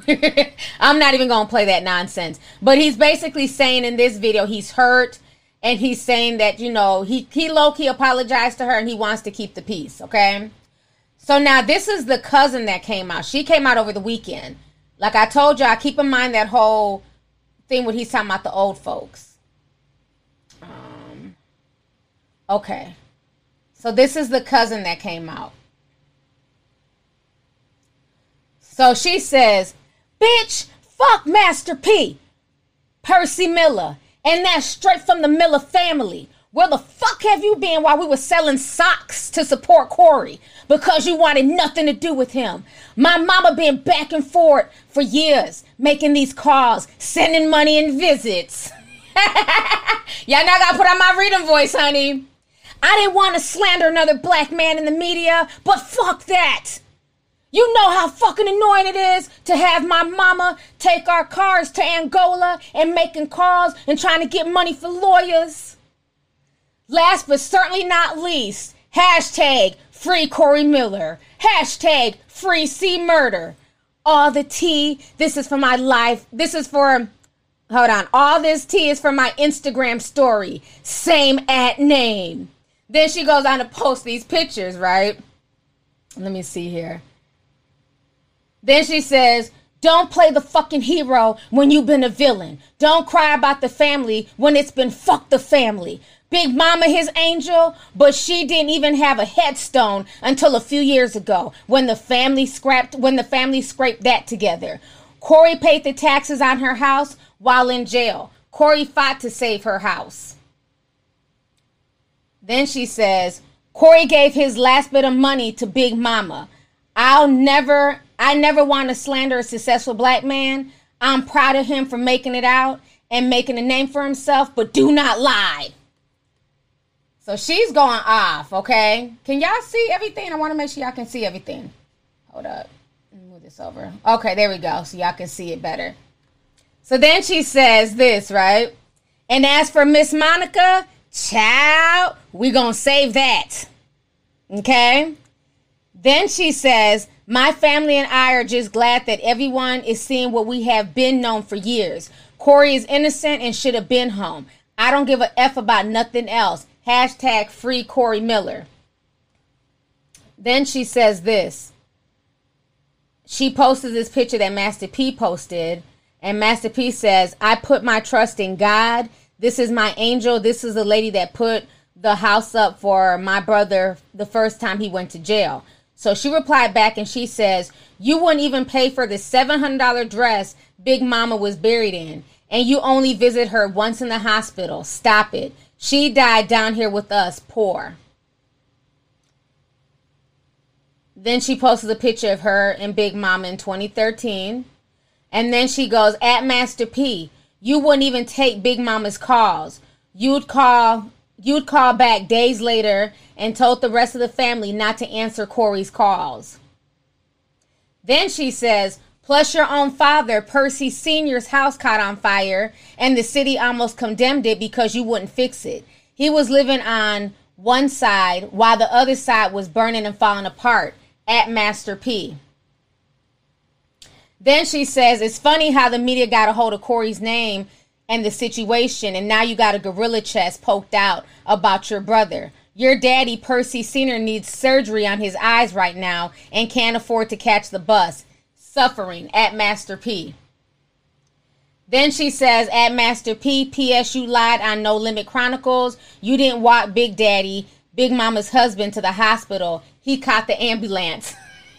I'm not even going to play that nonsense. But he's basically saying in this video, he's hurt. And he's saying that, you know, he, he low-key apologized to her and he wants to keep the peace, okay? So now this is the cousin that came out. She came out over the weekend. Like I told y'all, keep in mind that whole thing when he's talking about the old folks. Um, okay. So this is the cousin that came out. So she says, bitch, fuck Master P. Percy Miller. And that's straight from the Miller family. Where the fuck have you been while we were selling socks to support Corey? Because you wanted nothing to do with him. My mama been back and forth for years, making these calls, sending money and visits. Y'all now gotta put on my reading voice, honey. I didn't want to slander another black man in the media, but fuck that. You know how fucking annoying it is to have my mama take our cars to Angola and making calls and trying to get money for lawyers. Last but certainly not least, hashtag free Corey Miller, hashtag free C murder. All the tea, this is for my life, this is for, hold on, all this tea is for my Instagram story, same at name. Then she goes on to post these pictures, right? Let me see here. Then she says, don't play the fucking hero when you've been a villain. Don't cry about the family when it's been fuck the family. Big Mama his angel, but she didn't even have a headstone until a few years ago when the family scrapped when the family scraped that together. Corey paid the taxes on her house while in jail. Corey fought to save her house. Then she says, Corey gave his last bit of money to Big Mama. I'll never, I never want to slander a successful black man. I'm proud of him for making it out and making a name for himself, but do not lie. So she's going off, okay? Can y'all see everything? I want to make sure y'all can see everything. Hold up. Let me move this over. Okay, there we go. So y'all can see it better. So then she says this, right? And as for Miss Monica, child, we gonna save that. Okay? Then she says, my family and I are just glad that everyone is seeing what we have been known for years. Corey is innocent and should have been home. I don't give a F about nothing else. Hashtag free Corey Miller. Then she says this. She posted this picture that Master P posted. And Master P says, I put my trust in God. This is my angel. This is the lady that put the house up for my brother the first time he went to jail. So she replied back and she says, you wouldn't even pay for the seven hundred dollars dress Big Mama was buried in. And you only visit her once in the hospital. Stop it. She died down here with us, poor. Then she posted a picture of her and Big Mama in twenty thirteen. And then she goes, at Master P, you wouldn't even take Big Mama's calls. You'd call, you'd call back days later and told the rest of the family not to answer Corey's calls. Then she says, plus your own father, Percy Senior's house caught on fire and the city almost condemned it because you wouldn't fix it. He was living on one side while the other side was burning and falling apart. At Master P. Then she says, it's funny how the media got a hold of Corey's name and the situation, and now you got a gorilla chest poked out about your brother. Your daddy, Percy Senior, needs surgery on his eyes right now and can't afford to catch the bus. Suffering. At Master P. Then she says, at Master P, P S you lied on No Limit Chronicles. You didn't walk Big Daddy, Big Mama's husband, to the hospital. He caught the ambulance.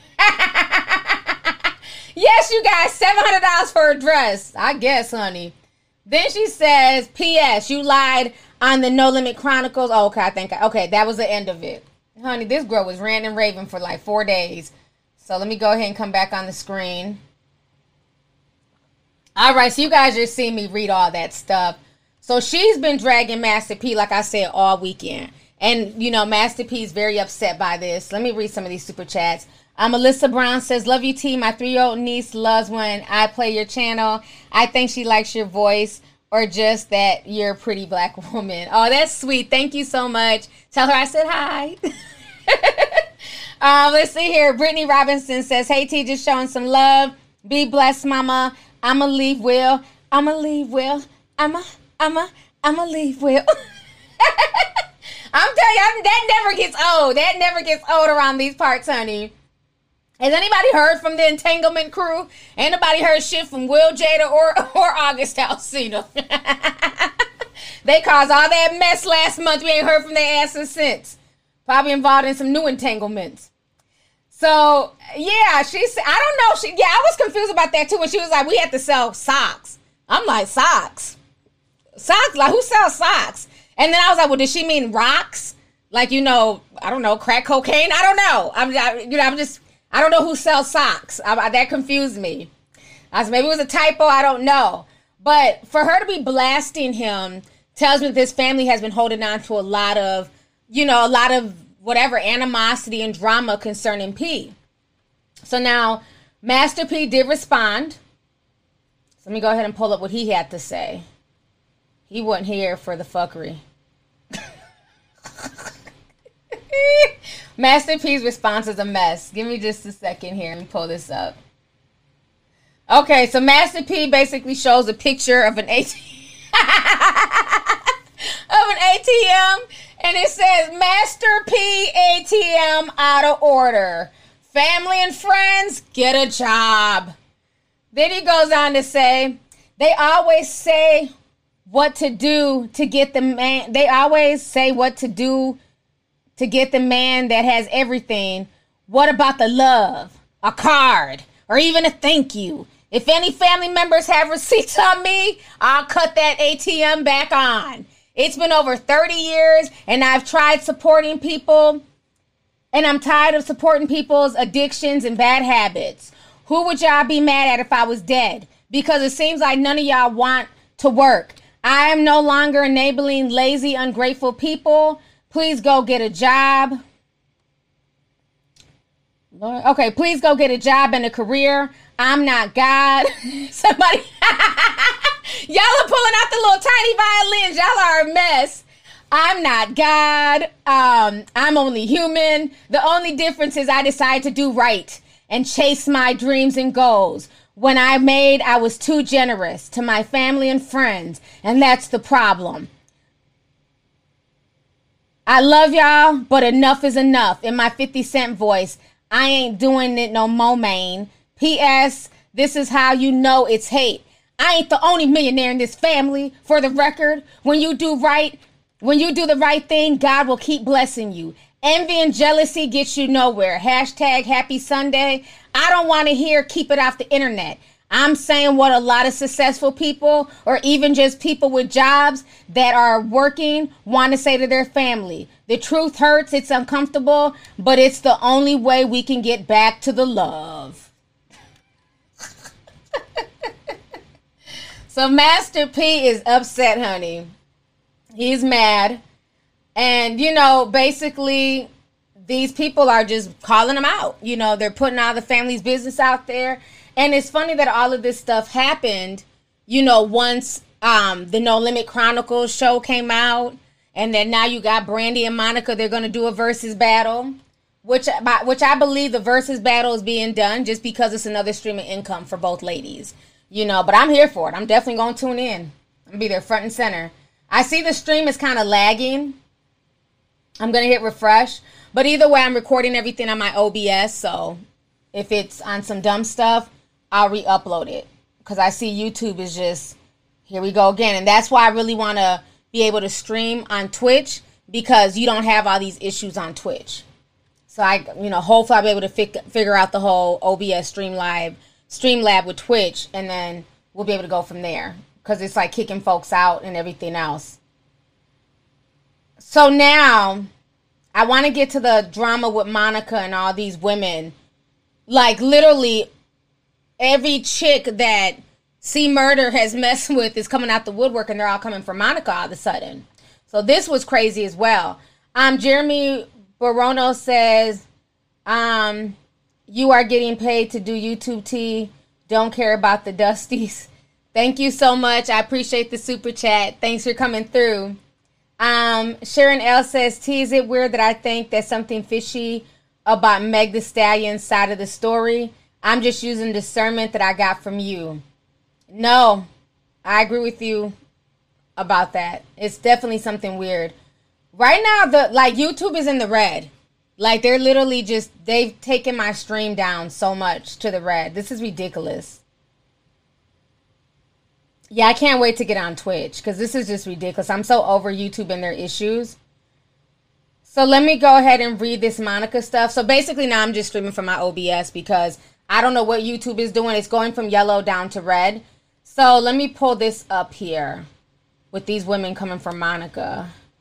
Yes, you guys, seven hundred dollars for a dress. I guess, honey. Then she says, P S you lied on the No Limit Chronicles. Oh, okay, I think, I, okay, that was the end of it. Honey, this girl was ranting and raving for like four days. So let me go ahead and come back on the screen. All right, so you guys just see me read all that stuff. So she's been dragging Master P, like I said, all weekend. And, you know, Master P is very upset by this. Let me read some of these super chats. Um, Alyssa Brown says, love you, T. My three-year-old niece loves when I play your channel. I think she likes your voice or just that you're a pretty black woman. Oh, that's sweet. Thank you so much. Tell her I said hi. um, let's see here. Brittany Robinson says, hey, T, just showing some love. Be blessed, mama. I'ma leave Will. I'ma leave Will. I'ma, I'ma, I'ma leave Will. I'm telling you, that never gets old. That never gets old around these parts, honey. Has anybody heard from the Entanglement crew? Ain't nobody heard shit from Will, Jada, or, or August Alsina. They caused all that mess last month. We ain't heard from their asses since. Probably involved in some new entanglements. So, yeah, she said, I don't know. She, yeah, I was confused about that, too, when she was like, we had to sell socks. I'm like, socks? Socks? Like, who sells socks? And then I was like, well, does she mean rocks? Like, you know, I don't know, crack cocaine? I don't know. I'm, I, you know, I'm just, I don't know who sells socks. I, that confused me. I was, maybe it was a typo. I don't know. But for her to be blasting him tells me that this family has been holding on to a lot of, you know, a lot of whatever animosity and drama concerning P. So now, Master P did respond. So let me go ahead and pull up what he had to say. He wasn't here for the fuckery. Master P's response is a mess. Give me just a second here. Let me pull this up. Okay, so Master P basically shows a picture of an A T M of an A T M, and it says Master P A T M out of order. Family and friends, get a job. Then he goes on to say, they always say what to do to get the man. They always say what to do to get the man that has everything. What about the love, a card, or even a thank you? If any family members have receipts on me, I'll cut that A T M back on. It's been over thirty years, and I've tried supporting people, and I'm tired of supporting people's addictions and bad habits. Who would y'all be mad at if I was dead? Because it seems like none of y'all want to work. I am no longer enabling lazy, ungrateful people. Please go get a job. Lord, okay, please go get a job and a career. I'm not God. Somebody, y'all are pulling out the little tiny violins. Y'all are a mess. I'm not God. Um, I'm only human. The only difference is I decide to do right and chase my dreams and goals. When I made, I was too generous to my family and friends, and that's the problem. I love y'all, but enough is enough. In my fifty cent voice, I ain't doing it no more, man. P S. This is how you know it's hate. I ain't the only millionaire in this family. For the record, when you do right, when you do the right thing, God will keep blessing you. Envy and jealousy gets you nowhere. Hashtag happy Sunday. I don't want to hear keep it off the internet. I'm saying what a lot of successful people, or even just people with jobs that are working, want to say to their family. The truth hurts, it's uncomfortable, but it's the only way we can get back to the love. So Master P is upset, honey. He's mad. And, you know, basically, these people are just calling him out. You know, they're putting all the family's business out there. And it's funny that all of this stuff happened, you know, once um, the No Limit Chronicles show came out. And then now you got Brandy and Monica. They're going to do a versus battle, which, which I believe the versus battle is being done just because it's another stream of income for both ladies. You know, but I'm here for it. I'm definitely going to tune in. I'm going to be there front and center. I see the stream is kind of lagging. I'm going to hit refresh. But either way, I'm recording everything on my O B S. So if it's on some dumb stuff, I'll re-upload it. Because I see YouTube is just, here we go again. And that's why I really want to be able to stream on Twitch. Because you don't have all these issues on Twitch. So I, you know, hopefully I'll be able to fi- figure out the whole O B S Stream Live, Streamlab with Twitch. And then we'll be able to go from there. Because it's like kicking folks out and everything else. So now, I want to get to the drama with Monica and all these women. Like, literally, every chick that C Murder has messed with is coming out the woodwork, and they're all coming for Monica all of a sudden. So this was crazy as well. Um, Jeremy Barono says, um, you are getting paid to do YouTube tea. Don't care about the Dusties. Thank you so much. I appreciate the super chat. Thanks for coming through. Um, Sharon L says, T, is it weird that I think there's something fishy about Meg Thee Stallion's side of the story? I'm just using discernment that I got from you. No, I agree with you about that. It's definitely something weird. Right now, the like YouTube is in the red. Like they're literally just, they've taken my stream down so much to the red. This is ridiculous. Yeah, I can't wait to get on Twitch because this is just ridiculous. I'm so over YouTube and their issues. So let me go ahead and read this Monica stuff. So basically now I'm just streaming from my O B S because I don't know what YouTube is doing. It's going from yellow down to red. So let me pull this up here with these women coming from Monica.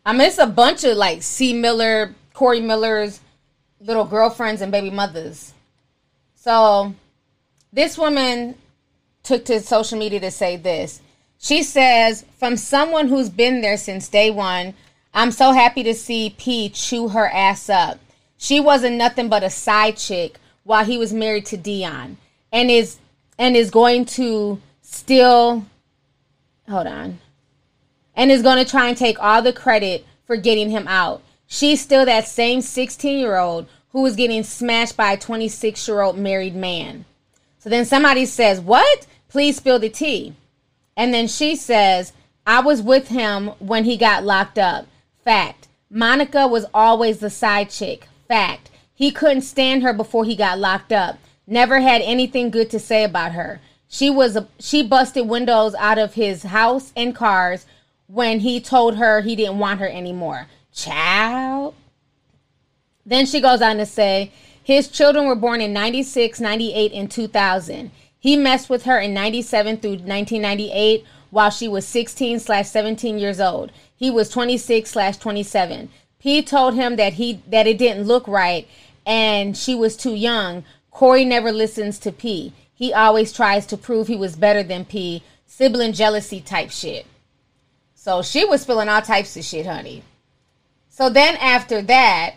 I mean, it's a bunch of like C. Miller, Corey Miller's little girlfriends and baby mothers. So this woman took to social media to say this. She says, from someone who's been there since day one, I'm so happy to see P chew her ass up. She wasn't nothing but a side chick while he was married to Dion, and is and is going to still hold on and is going to try and take all the credit for getting him out. She's still that same sixteen year old who was getting smashed by a twenty-six year old married man. So then somebody says, what? Please spill the tea. And then she says, I was with him when he got locked up. Fact. Monica was always the side chick. Fact. He couldn't stand her before he got locked up. Never had anything good to say about her. She was a, she busted windows out of his house and cars when he told her he didn't want her anymore. Child. Then she goes on to say, his children were born in ninety-six, ninety-eight, and two thousand. He messed with her in ninety-seven through nineteen ninety-eight while she was sixteen slash seventeen years old. He was twenty-six slash twenty-seven. P told him that he that it didn't look right and she was too young. Corey never listens to P. He always tries to prove he was better than P. Sibling jealousy type shit. So she was spilling all types of shit, honey. So then after that,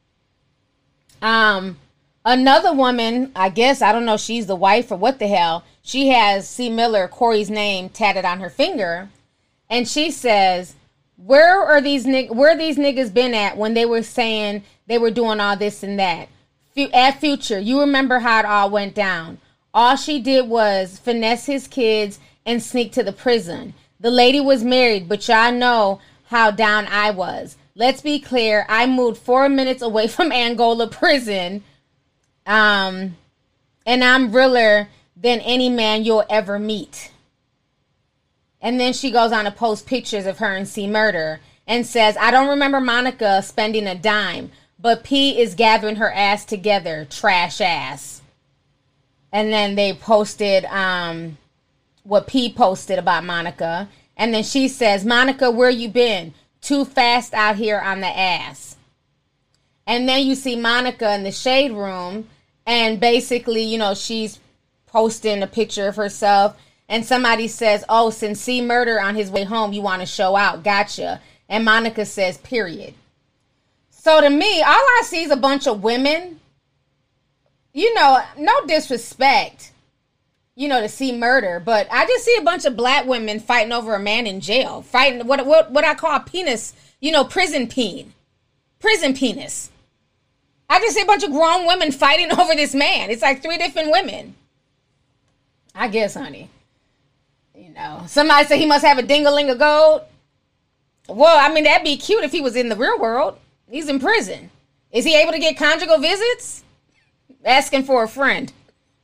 um, another woman, I guess, I don't know, she's the wife or what the hell. She has C. Miller, Corey's name, tatted on her finger. And she says, where are these nig- where these niggas been at when they were saying they were doing all this and that? F- at Future, you remember how it all went down. All she did was finesse his kids and sneak to the prison. The lady was married, but y'all know how down I was. Let's be clear, I moved four minutes away from Angola prison. Um, and I'm realer than any man you'll ever meet. And then she goes on to post pictures of her and C. Murder and says, I don't remember Monica spending a dime, but P is gathering her ass together, trash ass. And then they posted um, what P posted about Monica. And then she says, Monica, where you been? Too fast out here on the ass. And then you see Monica in the shade room. And basically, you know, she's posting a picture of herself. And somebody says, oh, since C. Murder on his way home, you want to show out. Gotcha. And Monica says, period. So to me, all I see is a bunch of women. You know, no disrespect, you know, to C. Murder, but I just see a bunch of black women fighting over a man in jail, fighting what what what I call penis, you know, prison peen, prison penis. I just see a bunch of grown women fighting over this man. It's like three different women. I guess, honey. You know, somebody said he must have a ding-a-ling of gold. Well, I mean, that'd be cute if he was in the real world. He's in prison. Is he able to get conjugal visits? Asking for a friend.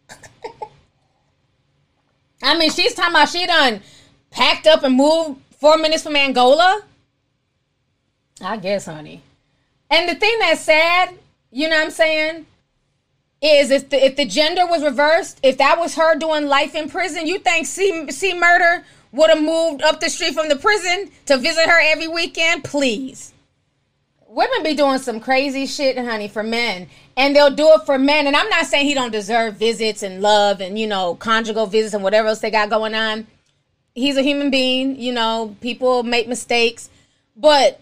I mean, she's talking about she done packed up and moved four minutes from Angola. I guess, honey. And the thing that's sad, you know what I'm saying, is if the, if the gender was reversed, if that was her doing life in prison, you think C, C. Murder would have moved up the street from the prison to visit her every weekend? Please. Women be doing some crazy shit, honey, for men. And they'll do it for men. And I'm not saying he don't deserve visits and love and, you know, conjugal visits and whatever else they got going on. He's a human being. You know, people make mistakes. But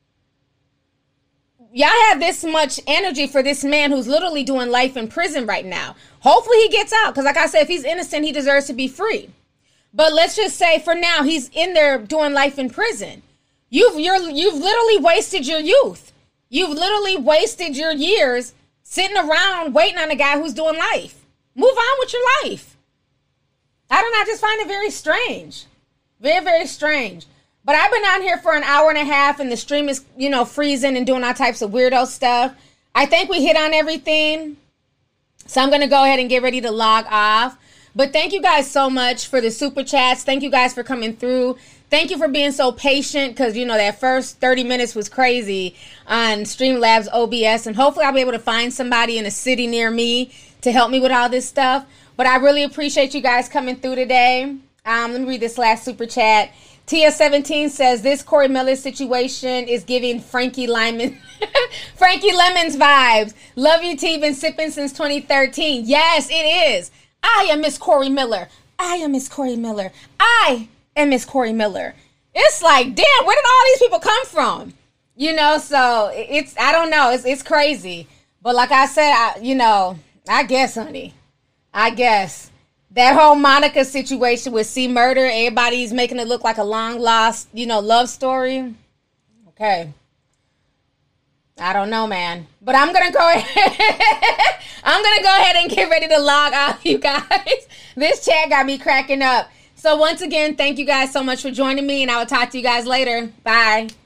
y'all have this much energy for this man who's literally doing life in prison right now. Hopefully he gets out. Because like I said, if he's innocent, he deserves to be free. But let's just say for now, he's in there doing life in prison. You've you're you've literally wasted your youth. You've literally wasted your years sitting around waiting on a guy who's doing life. Move on with your life. I don't know. I just find it very strange. Very, very strange. But I've been on here for an hour and a half and the stream is, you know, freezing and doing all types of weirdo stuff. I think we hit on everything. So I'm going to go ahead and get ready to log off. But thank you guys so much for the super chats. Thank you guys for coming through. Thank you for being so patient because, you know, that first thirty minutes was crazy on Streamlabs O B S. And hopefully I'll be able to find somebody in a city near me to help me with all this stuff. But I really appreciate you guys coming through today. Um, let me read this last super chat. Tia seventeen says this Corey Miller situation is giving Frankie Lyman, Frankie Lemons vibes. Love you, T. Been sipping since twenty thirteen. Yes, it is. I am Miss Corey Miller. I am Miss Corey Miller. I am Miss Corey Miller. It's like, damn, where did all these people come from? You know, so it's, I don't know. It's it's crazy. But like I said, I, you know, I guess, honey. I guess. That whole Monica situation with C Murder, everybody's making it look like a long lost, you know, love story. Okay. I don't know, man. But I'm going to go ahead. I'm going to go ahead and get ready to log out, you guys. This chat got me cracking up. So once again, thank you guys so much for joining me, and I will talk to you guys later. Bye.